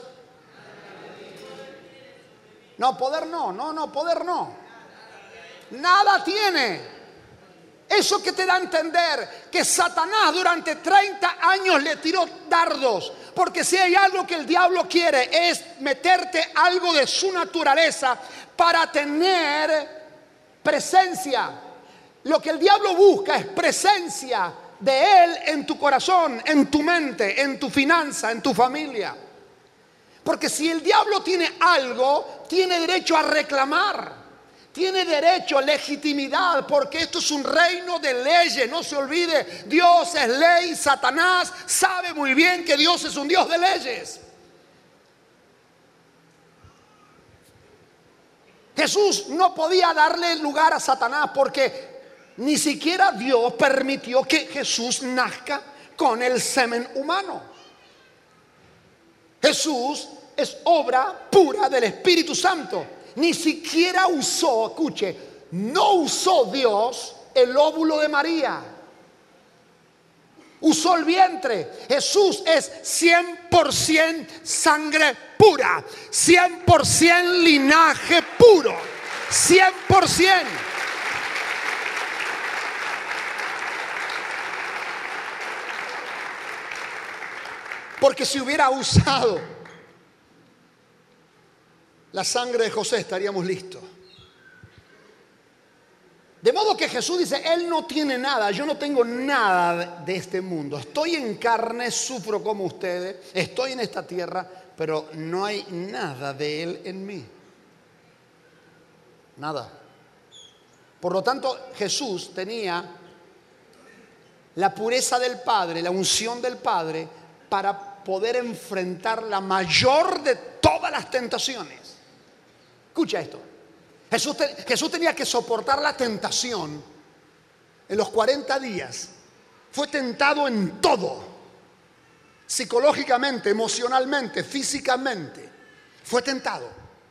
No, poder no, no, no, poder no. Nada tiene. Eso que te da a entender que Satanás durante treinta años le tiró dardos. Porque si hay algo que el diablo quiere es meterte algo de su naturaleza para tener presencia. Lo que el diablo busca es presencia de él en tu corazón, en tu mente, en tu finanza, en tu familia. Porque si el diablo tiene algo, tiene derecho a reclamar. Tiene derecho a legitimidad, porque esto es un reino de leyes. No se olvide, Dios es ley. Satanás sabe muy bien que Dios es un Dios de leyes. Jesús no podía darle lugar a Satanás porque ni siquiera Dios permitió que Jesús nazca con el semen humano. Jesús es obra pura del Espíritu Santo. Ni siquiera usó, escuche, no usó Dios el óvulo de María. Usó el vientre. Jesús es cien por ciento sangre pura, cien por ciento linaje puro, cien por ciento. Porque si hubiera usado la sangre de José, estaríamos listos. De modo que Jesús dice, Él no tiene nada, yo no tengo nada de este mundo. Estoy en carne, sufro como ustedes, estoy en esta tierra, pero no hay nada de Él en mí. Nada. Por lo tanto, Jesús tenía la pureza del Padre, la unción del Padre, para poder enfrentar la mayor de todas las tentaciones. Escucha esto. Jesús, te, Jesús tenía que soportar la tentación en los cuarenta días. Fue tentado en todo. Psicológicamente, emocionalmente, físicamente. Fue tentado.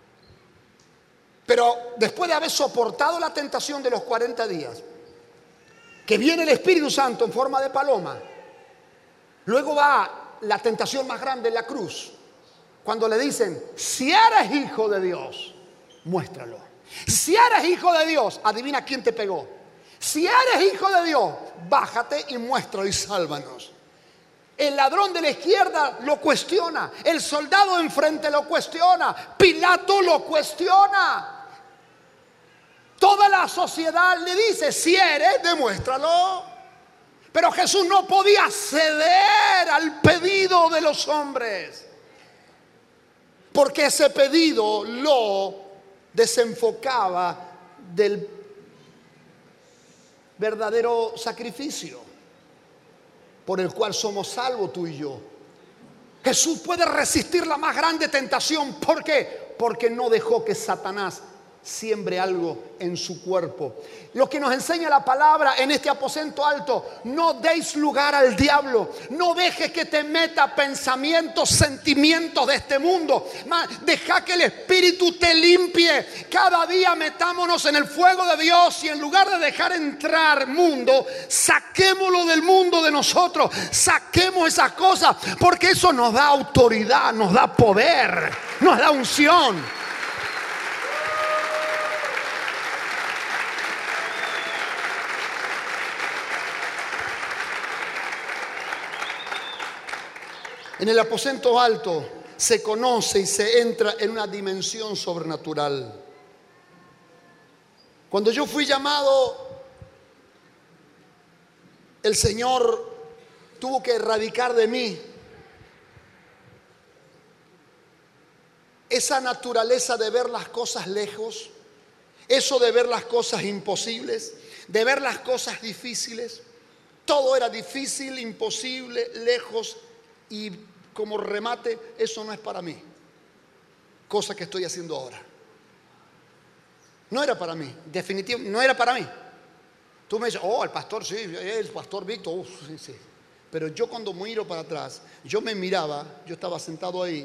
Pero después de haber soportado la tentación de los cuarenta días, que viene el Espíritu Santo en forma de paloma, luego va la tentación más grande en la cruz. Cuando le dicen, si eres hijo de Dios, muéstralo. Si eres hijo de Dios, adivina quién te pegó. Si eres hijo de Dios, bájate y muéstralo y sálvanos. El ladrón de la izquierda lo cuestiona. El soldado de enfrente lo cuestiona. Pilato lo cuestiona. Toda la sociedad le dice, si eres, demuéstralo. Pero Jesús no podía ceder al pedido de los hombres, porque ese pedido lo desenfocaba del verdadero sacrificio por el cual somos salvos tú y yo. Jesús puede resistir la más grande tentación. ¿Por qué? Porque no dejó que Satanás siembre algo en su cuerpo. Lo que nos enseña la palabra en este aposento alto: no deis lugar al diablo, no dejes que te meta pensamientos, sentimientos de este mundo. Deja que el Espíritu te limpie. Cada día metámonos en el fuego de Dios, y en lugar de dejar entrar mundo, saquémoslo del mundo de nosotros. Saquemos esas cosas, porque eso nos da autoridad, nos da poder, nos da unción. En el aposento alto se conoce y se entra en una dimensión sobrenatural. Cuando yo fui llamado, el Señor tuvo que erradicar de mí esa naturaleza de ver las cosas lejos, eso de ver las cosas imposibles, de ver las cosas difíciles. Todo era difícil, imposible, lejos, y como remate, eso no es para mí. Cosa que estoy haciendo ahora. No era para mí, definitivamente, no era para mí. Tú me dices, oh, el pastor, sí, el pastor Víctor, uf, sí, sí. Pero yo cuando miro para atrás, yo me miraba, yo estaba sentado ahí.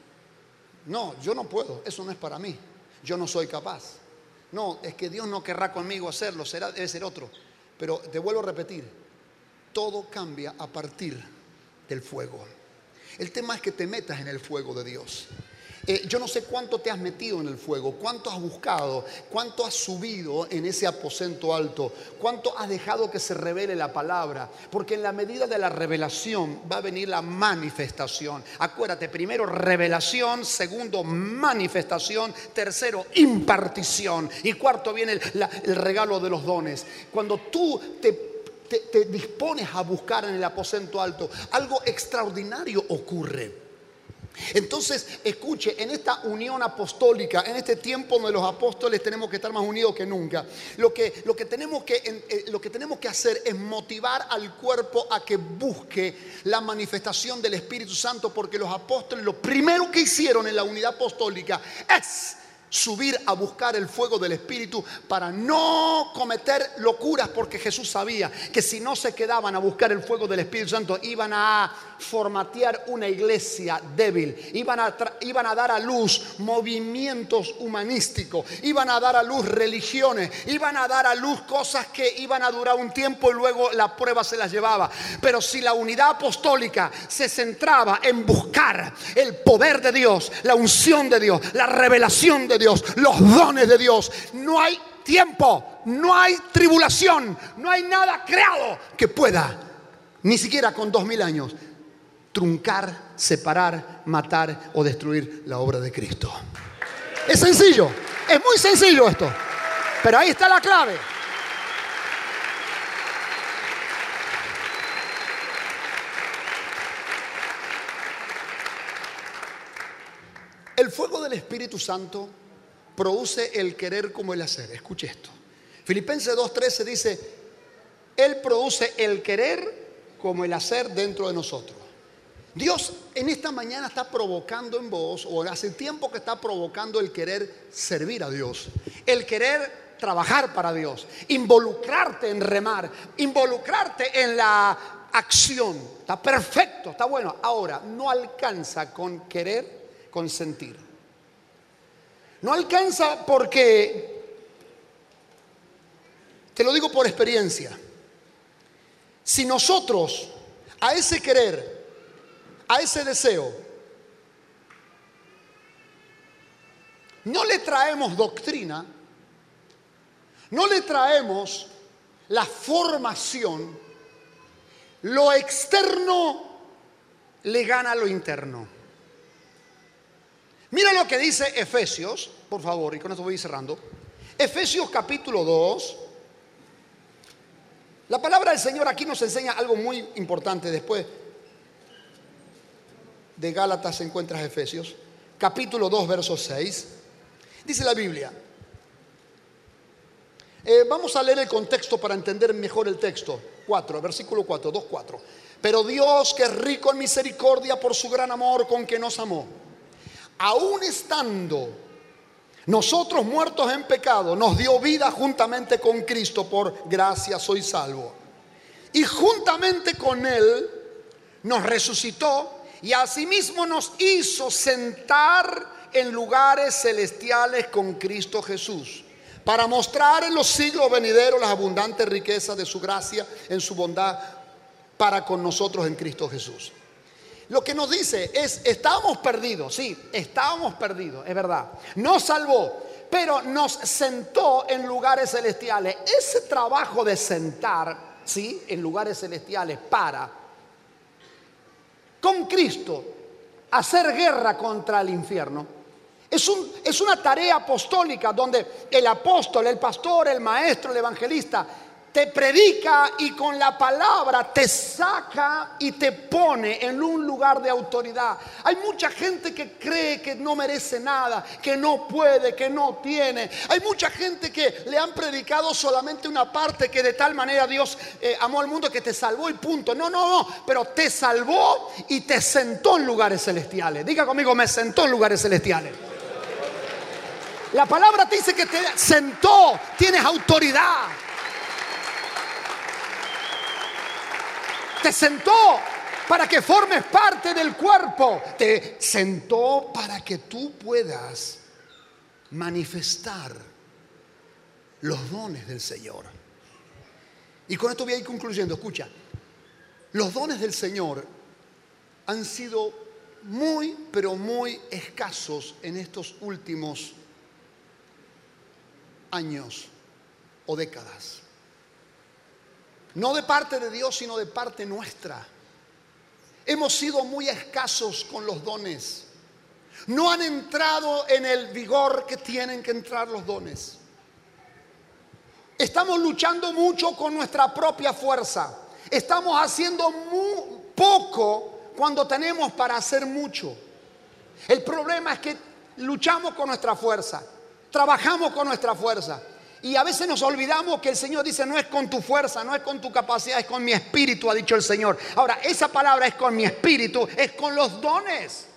No, yo no puedo, eso no es para mí. Yo no soy capaz. No, es que Dios no querrá conmigo hacerlo, será, debe ser otro. Pero te vuelvo a repetir, todo cambia a partir del fuego. El tema es que te metas en el fuego de Dios. Eh, yo no sé cuánto te has metido en el fuego, cuánto has buscado, cuánto has subido en ese aposento alto, cuánto has dejado que se revele la palabra, porque en la medida de la revelación va a venir la manifestación. Acuérdate, primero revelación, segundo manifestación, tercero impartición y cuarto viene el, la, el regalo de los dones. Cuando tú te Te, te dispones a buscar en el aposento alto, algo extraordinario ocurre. Entonces, escuche, en esta unión apostólica, en este tiempo donde los apóstoles tenemos que estar más unidos que nunca, lo que, lo que, tenemos, que, eh, lo que tenemos que hacer es motivar al cuerpo a que busque la manifestación del Espíritu Santo, porque los apóstoles lo primero que hicieron en la unidad apostólica es subir a buscar el fuego del Espíritu para no cometer locuras, porque Jesús sabía que si no se quedaban a buscar el fuego del Espíritu Santo iban a formatear una iglesia débil, iban a, iban a dar a luz movimientos humanísticos, iban a dar a luz religiones, iban a dar a luz cosas que iban a durar un tiempo y luego la prueba se las llevaba. Pero si la unidad apostólica se centraba en buscar el poder de Dios, la unción de Dios, la revelación de Dios, Dios, los dones de Dios, no hay tiempo, no hay tribulación, no hay nada creado que pueda, ni siquiera con dos mil años, truncar, separar, matar o destruir la obra de Cristo. Es sencillo, es muy sencillo esto, pero ahí está la clave. El fuego del Espíritu Santo produce el querer como el hacer. Escuche esto. Filipenses dos trece dice, Él produce el querer como el hacer dentro de nosotros. Dios en esta mañana está provocando en vos, o hace tiempo que está provocando el querer servir a Dios, el querer trabajar para Dios, involucrarte en remar, involucrarte en la acción. Está perfecto, está bueno. Ahora, no alcanza con querer, con sentir. No alcanza porque, te lo digo por experiencia, si nosotros a ese querer, a ese deseo, no le traemos doctrina, no le traemos la formación, lo externo le gana a lo interno. Mira lo que dice Efesios, por favor, y con esto voy cerrando. Efesios capítulo dos. La palabra del Señor aquí nos enseña algo muy importante. Después de Gálatas encuentras Efesios, capítulo dos, verso seis. Dice la Biblia. Eh, vamos a leer el contexto para entender mejor el texto. cuatro, versículo cuatro, dos, cuatro. Pero Dios, que es rico en misericordia por su gran amor con que nos amó, aún estando nosotros muertos en pecado, nos dio vida juntamente con Cristo. Por gracia soy salvo. Y juntamente con Él nos resucitó y asimismo nos hizo sentar en lugares celestiales con Cristo Jesús, para mostrar en los siglos venideros las abundantes riquezas de su gracia en su bondad para con nosotros en Cristo Jesús. Lo que nos dice es, estábamos perdidos, sí, estábamos perdidos, es verdad. Nos salvó, pero nos sentó en lugares celestiales. Ese trabajo de sentar, sí, en lugares celestiales para, con Cristo, hacer guerra contra el infierno, es, un, es una tarea apostólica donde el apóstol, el pastor, el maestro, el evangelista te predica y con la palabra te saca y te pone en un lugar de autoridad. Hay mucha gente que cree que no merece nada, que no puede, que no tiene. Hay mucha gente que le han predicado solamente una parte, que de tal manera Dios eh, amó al mundo que te salvó y punto. No, no, no, pero te salvó y te sentó en lugares celestiales. Diga conmigo, me sentó en lugares celestiales. La palabra te dice que te sentó, tienes autoridad. Te sentó para que formes parte del cuerpo. Te sentó para que tú puedas manifestar los dones del Señor. Y con esto voy a ir concluyendo. Escucha, los dones del Señor han sido muy, pero muy escasos en estos últimos años o décadas. No de parte de Dios, sino de parte nuestra. Hemos sido muy escasos con los dones. No han entrado en el vigor que tienen que entrar los dones. Estamos luchando mucho con nuestra propia fuerza. Estamos haciendo muy poco cuando tenemos para hacer mucho. El problema es que luchamos con nuestra fuerza, trabajamos con nuestra fuerza. Y a veces nos olvidamos que el Señor dice: no es con tu fuerza, no es con tu capacidad, es con mi espíritu, ha dicho el Señor. Ahora, esa palabra es con mi espíritu, es con los dones.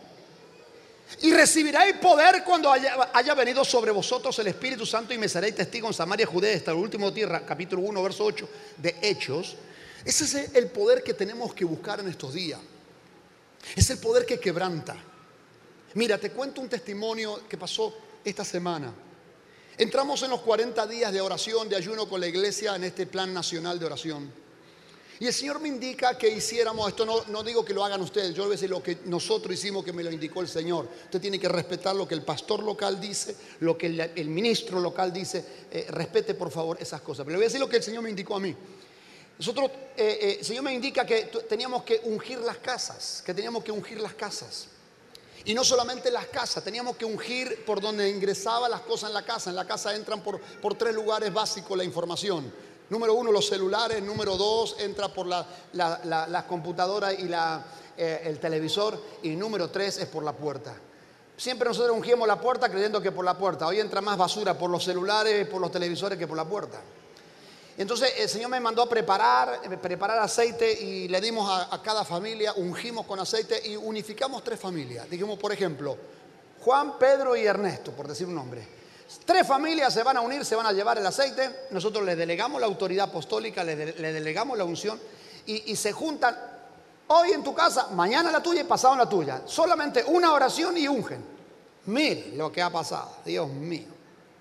Y recibiréis poder cuando haya, haya venido sobre vosotros el Espíritu Santo, y me seréis testigo en Samaria, Judea, hasta el último tierra. Capítulo uno, verso ocho de Hechos. Ese es el poder que tenemos que buscar en estos días. Es el poder que quebranta. Mira, te cuento un testimonio que pasó esta semana. Entramos en los cuarenta días de oración, de ayuno con la iglesia en este plan nacional de oración. Y el Señor me indica que hiciéramos esto. No, no digo que lo hagan ustedes, yo voy a decir lo que nosotros hicimos, que me lo indicó el Señor. Usted tiene que respetar lo que el pastor local dice, lo que el, el ministro local dice. Eh, respete por favor esas cosas. Pero le voy a decir lo que el Señor me indicó a mí. Nosotros, eh, eh, el Señor me indica que teníamos que ungir las casas, que teníamos que ungir las casas. Y no solamente las casas, teníamos que ungir por donde ingresaba las cosas en la casa. En la casa entran por, por tres lugares básicos la información. Número uno, los celulares. Número dos, entra por la, la, la, la computadora y la, eh, el televisor. Y número tres es por la puerta. Siempre nosotros ungimos la puerta creyendo que por la puerta. Hoy entra más basura por los celulares, por los televisores, que por la puerta. Entonces el Señor me mandó a preparar, preparar aceite, y le dimos a, a cada familia, ungimos con aceite y unificamos tres familias. Dijimos, por ejemplo, Juan, Pedro y Ernesto, por decir un nombre. Tres familias se van a unir, se van a llevar el aceite. Nosotros les delegamos la autoridad apostólica, le, de, le delegamos la unción y, y se juntan. Hoy en tu casa, mañana la tuya y pasado en la tuya. Solamente una oración y ungen. Mire lo que ha pasado, Dios mío.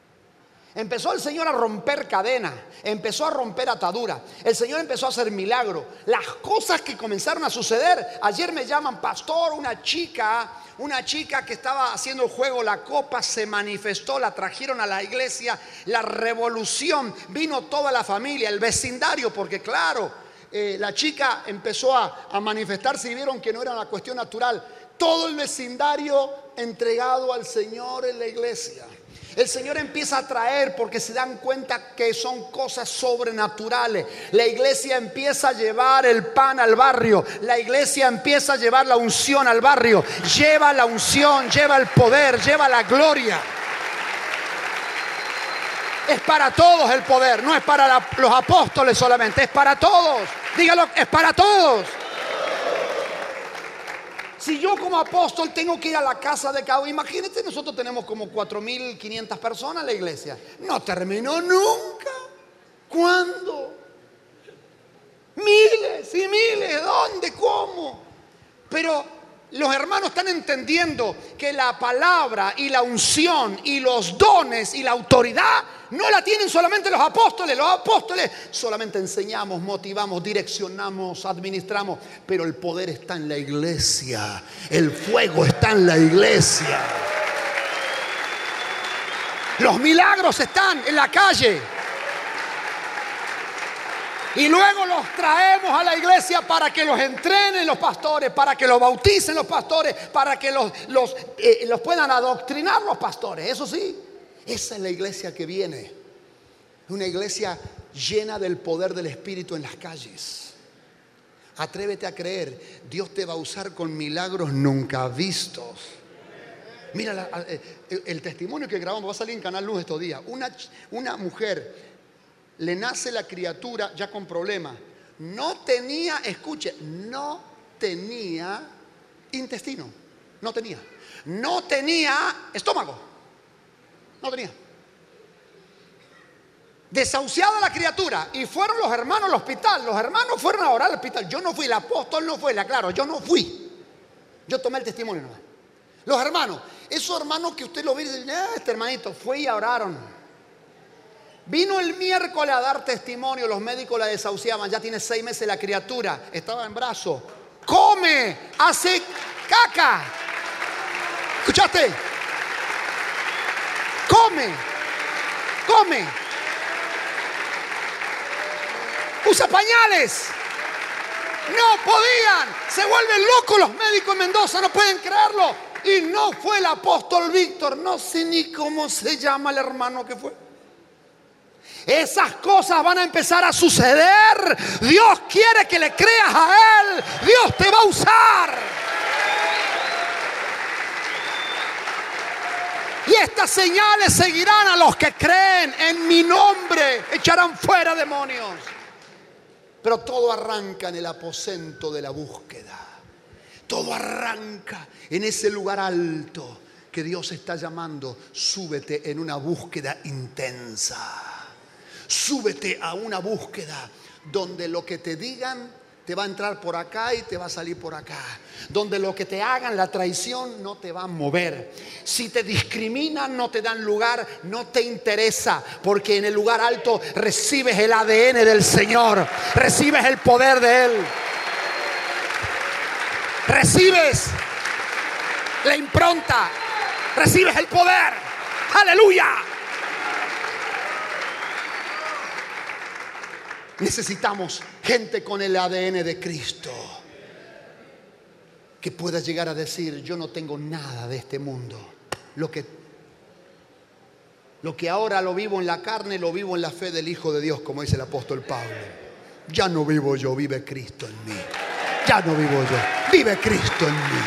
Empezó el Señor a romper cadenas, empezó a romper ataduras. El Señor empezó a hacer milagros. Las cosas que comenzaron a suceder. Ayer me llaman, pastor, una chica, una chica que estaba haciendo el juego La Copa se manifestó, la trajeron a la iglesia. La revolución, vino toda la familia, el vecindario, porque claro, eh, la chica empezó a, a manifestarse y vieron que no era una cuestión natural. Todo el vecindario entregado al Señor en la iglesia. El Señor empieza a traer porque se dan cuenta que son cosas sobrenaturales. La iglesia empieza a llevar el pan al barrio. La iglesia empieza a llevar la unción al barrio. Lleva la unción, lleva el poder, lleva la gloria. Es para todos el poder, no es para la, los apóstoles solamente, es para todos. Dígalo, es para todos. Si yo como apóstol tengo que ir a la casa de cada uno, imagínate, nosotros tenemos como cuatro mil quinientas personas en la iglesia. No terminó nunca. ¿Cuándo? Miles y miles. ¿Dónde? ¿Cómo? Pero los hermanos están entendiendo que la palabra y la unción y los dones y la autoridad no la tienen solamente los apóstoles. Los apóstoles solamente enseñamos, motivamos, direccionamos, administramos. Pero el poder está en la iglesia. El fuego está en la iglesia. Los milagros están en la calle. Y luego los traemos a la iglesia para que los entrenen los pastores, para que los bauticen los pastores, para que los, los, eh, los puedan adoctrinar los pastores. Eso sí, esa es la iglesia que viene. Una iglesia llena del poder del Espíritu en las calles. Atrévete a creer. Dios te va a usar con milagros nunca vistos. Mira la, el, el testimonio que grabamos, va a salir en Canal Luz estos días. Una, una mujer, le nace la criatura ya con problemas. No tenía, escuche, no tenía intestino. No tenía. No tenía estómago. No tenía. Desahuciada la criatura. Y fueron los hermanos al hospital. Los hermanos fueron a orar al hospital. Yo no fui, el apóstol no fue, la claro, yo no fui. Yo tomé el testimonio nomás. Los hermanos, esos hermanos que usted lo ve y dice, ah, este hermanito fue y oraron. Vino el miércoles a dar testimonio, los médicos la desahuciaban, ya tiene seis meses la criatura, estaba en brazo. Come, hace caca. ¿Escuchaste? Come, come. Usa pañales. No podían. Se vuelven locos los médicos en Mendoza, no pueden creerlo. Y no fue el apóstol Víctor. No sé ni cómo se llama el hermano que fue. Esas cosas van a empezar a suceder. Dios quiere que le creas a Él. Dios te va a usar. Y estas señales seguirán a los que creen en mi nombre. Echarán fuera demonios. Pero todo arranca en el aposento de la búsqueda. Todo arranca en ese lugar alto que Dios está llamando. Súbete en una búsqueda intensa. Súbete a una búsqueda donde lo que te digan te va a entrar por acá y te va a salir por acá. Donde lo que te hagan, la traición, no te va a mover. Si te discriminan, no te dan lugar, no te interesa. Porque en el lugar alto recibes el A D N del Señor. Recibes el poder de Él. Recibes la impronta. Recibes el poder. ¡Aleluya! Necesitamos gente con el A D N de Cristo que pueda llegar a decir: yo no tengo nada de este mundo. Lo que, lo que ahora lo vivo en la carne, lo vivo en la fe del Hijo de Dios, como dice el apóstol Pablo. Ya no vivo yo, vive Cristo en mí. Ya no vivo yo, vive Cristo en mí.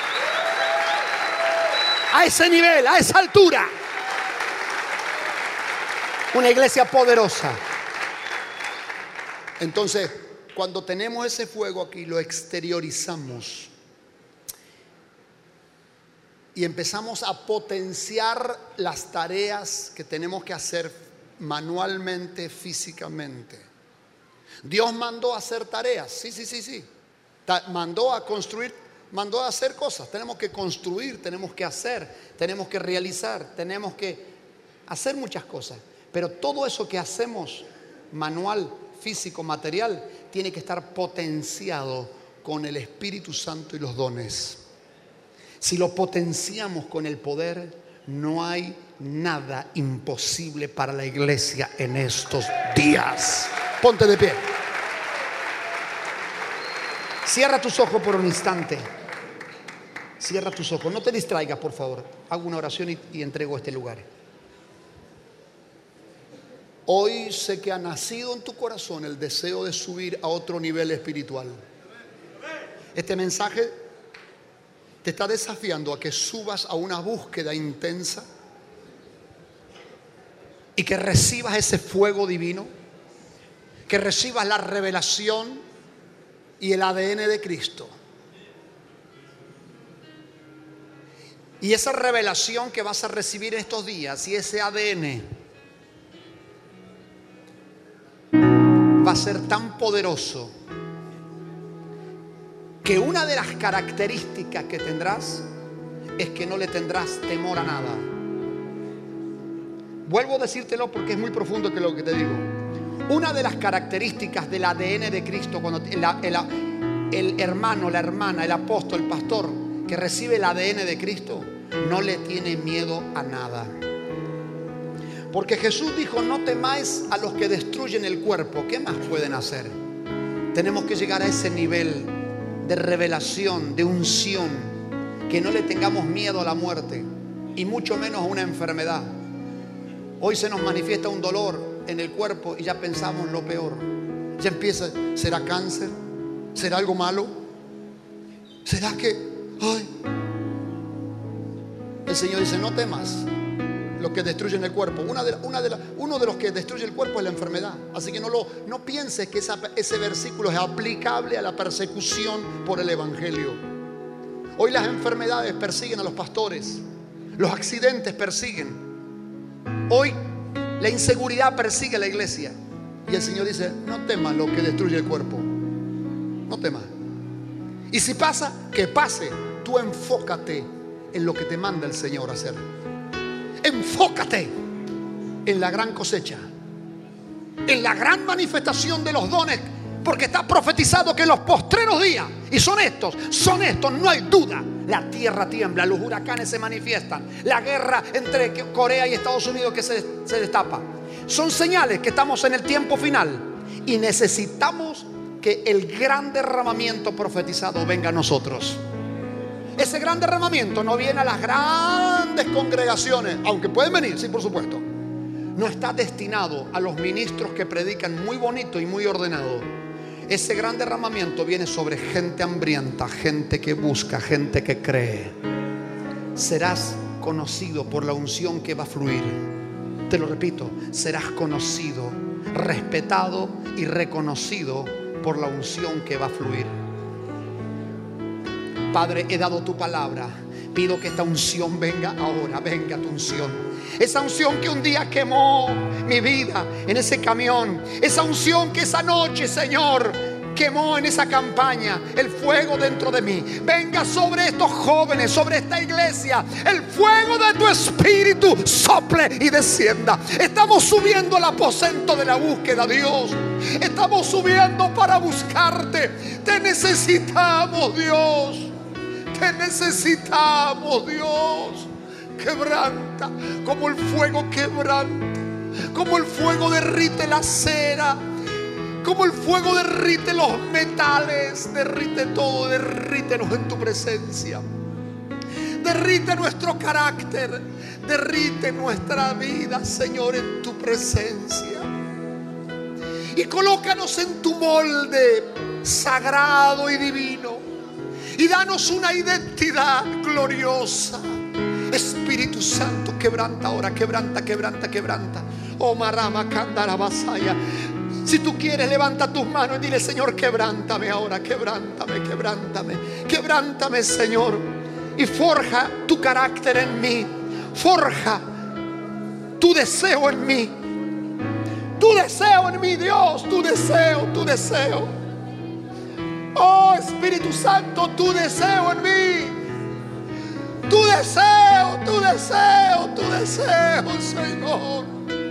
A ese nivel, a esa altura. Una iglesia poderosa. Entonces, cuando tenemos ese fuego aquí, lo exteriorizamos y empezamos a potenciar las tareas que tenemos que hacer manualmente, físicamente. Dios mandó a hacer tareas, sí, sí, sí, sí. Mandó a construir, mandó a hacer cosas. Tenemos que construir, tenemos que hacer, tenemos que realizar, tenemos que hacer muchas cosas. Pero todo eso que hacemos manual, físico, material, tiene que estar potenciado con el Espíritu Santo y los dones. Si lo potenciamos con el poder, no hay nada imposible para la iglesia en estos días. Ponte de pie. Cierra tus ojos por un instante. Cierra tus ojos. No te distraigas, por favor. Hago una oración y, y entrego este lugar. Hoy sé que ha nacido en tu corazón el deseo de subir a otro nivel espiritual. Este mensaje te está desafiando a que subas a una búsqueda intensa y que recibas ese fuego divino, que recibas la revelación y el A D N de Cristo. Y esa revelación que vas a recibir en estos días y ese A D N va a ser tan poderoso que una de las características que tendrás es que no le tendrás temor a nada. Vuelvo a decírtelo porque es muy profundo que lo que te digo. Una de las características del A D N de Cristo, cuando el, el, el hermano, la hermana, el apóstol, el pastor que recibe el A D N de Cristo, no le tiene miedo a nada. Porque Jesús dijo: no temáis a los que destruyen el cuerpo. ¿Qué más pueden hacer? Tenemos que llegar a ese nivel de revelación, de unción, que no le tengamos miedo a la muerte y mucho menos a una enfermedad. Hoy se nos manifiesta un dolor, en el cuerpo y ya pensamos lo peor. Ya empieza, ¿será cáncer? ¿Será algo malo? ¿Será que, ay? El Señor dice, no temas lo que destruye en el cuerpo. Una de, una de la, uno de los que destruye el cuerpo es la enfermedad. Así que no, lo, no pienses que esa, ese versículo es aplicable a la persecución por el Evangelio. Hoy las enfermedades persiguen a los pastores. Los accidentes persiguen. Hoy la inseguridad persigue a la iglesia. Y el Señor dice, no temas lo que destruye el cuerpo. No temas. Y si pasa, que pase. Tú enfócate en lo que te manda el Señor a hacer. Enfócate en la gran cosecha, en la gran manifestación de los dones, porque está profetizado que en los postreros días, y son estos, son estos, no hay duda, la tierra tiembla, los huracanes se manifiestan, la guerra entre Corea y Estados Unidos que se, se destapa. Son señales que estamos en el tiempo final y necesitamos que el gran derramamiento profetizado venga a nosotros. Ese gran derramamiento no viene a las grandes congregaciones, aunque pueden venir, sí, por supuesto. No está destinado a los ministros que predican muy bonito y muy ordenado. Ese gran derramamiento viene sobre gente hambrienta, gente que busca, gente que cree. Serás conocido por la unción que va a fluir. Te lo repito, serás conocido, respetado y reconocido por la unción que va a fluir. Padre, he dado tu palabra. Pido que esta unción venga ahora. Venga tu unción. Esa unción que un día quemó mi vida en ese camión. Esa unción que esa noche, Señor, quemó en esa campaña. El fuego dentro de mí. Venga sobre estos jóvenes, sobre esta iglesia. El fuego de tu espíritu sople y descienda. Estamos subiendo al aposento de la búsqueda, Dios. Estamos subiendo para buscarte. Te necesitamos, Dios. Te necesitamos, Dios. Quebranta como el fuego quebranta, como el fuego derrite la cera, como el fuego derrite los metales, derrite todo, derrítenos en tu presencia. Derrite nuestro carácter, derrite nuestra vida, Señor, en tu presencia. Y colócanos en tu molde sagrado y divino. Y danos una identidad gloriosa. Espíritu Santo, quebranta ahora, quebranta, quebranta, quebranta. Oh, marama, candara, basaya. Si tú quieres, levanta tus manos y dile, Señor, quebrántame ahora, quebrántame, quebrántame, quebrántame, Señor. Y forja tu carácter en mí. Forja tu deseo en mí. Tu deseo en mí, Dios, tu deseo, tu deseo. Oh, Espíritu Santo, tu deseo en mí. Tu deseo, tu deseo, tu deseo, Señor.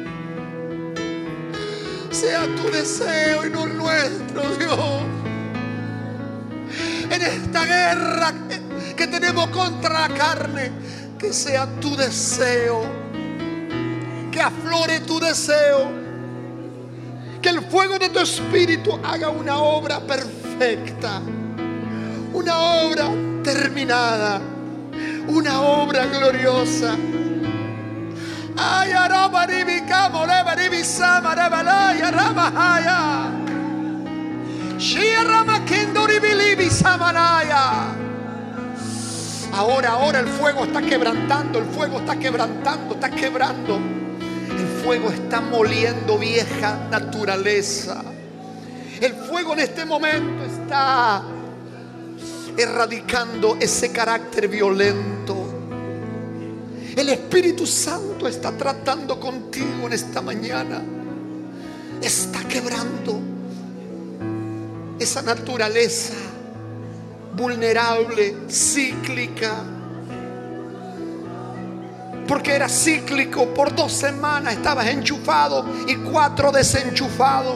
Sea tu deseo y no el nuestro, Dios. En esta guerra que, que tenemos contra la carne, que sea tu deseo. Que aflore tu deseo. Que el fuego de tu espíritu haga una obra perfecta, una obra terminada, una obra gloriosa. Ay, araba ribica, moreba ribisama, rebalaya, ramahaya. Shirama kendori bilibisamanaya. Ahora, ahora el fuego está quebrantando, el fuego está quebrantando, está quebrando. El fuego está moliendo vieja naturaleza. El fuego en este momento está erradicando ese carácter violento. El Espíritu Santo está tratando contigo en esta mañana. Está quebrando esa naturaleza vulnerable, cíclica. Porque era cíclico, por dos semanas estabas enchufado y cuatro desenchufado.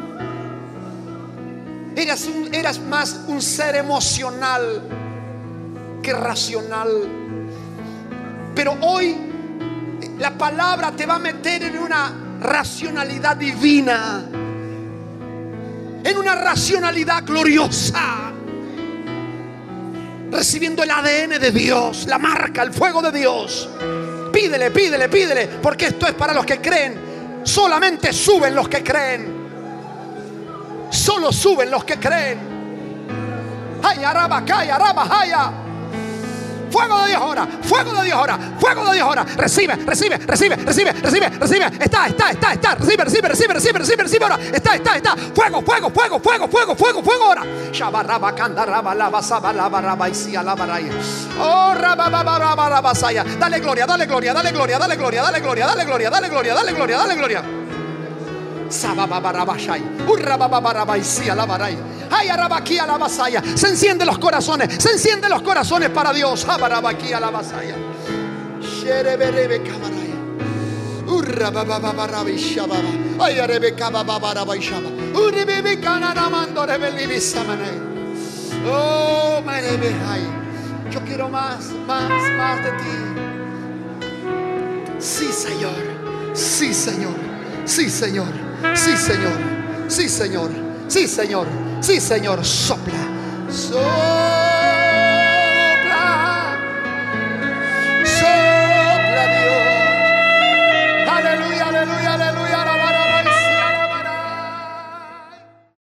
Eras, un, eras más un ser emocional que racional. Pero hoy la palabra te va a meter en una racionalidad divina, en una racionalidad gloriosa, recibiendo el A D N de Dios, la marca, el fuego de Dios. Pídele, pídele, pídele, porque esto es para los que creen. Solamente suben los que creen. Solo suben los que creen. Ay, araba, calla, araba, haya. Fuego de Dios ahora, fuego de Dios ahora, fuego de Dios ahora. Recibe, recibe, recibe, recibe, recibe, recibe. Está, está, está, está. Recibe, recibe, recibe, recibe, recibe, recibe ahora. Está, está, está. Fuego, fuego, fuego, fuego, fuego, fuego, fuego ahora. Shabaraba, candaraba, lava, sabalaba, rabaisia, labaraya. Oh, rababa, raba, rabasaya. Dale gloria, dale gloria, dale gloria, dale gloria, dale gloria, dale gloria, dale gloria, dale gloria, dale gloria. Se encienden los corazones, se encienden los corazones para Dios. Oh, yo quiero más, más, más de ti. Sí, Señor. Sí, Señor. Sí, Señor. Sí, Señor. Sí, Señor. Sí, Señor. Sí, Señor. Sopla. Sopla.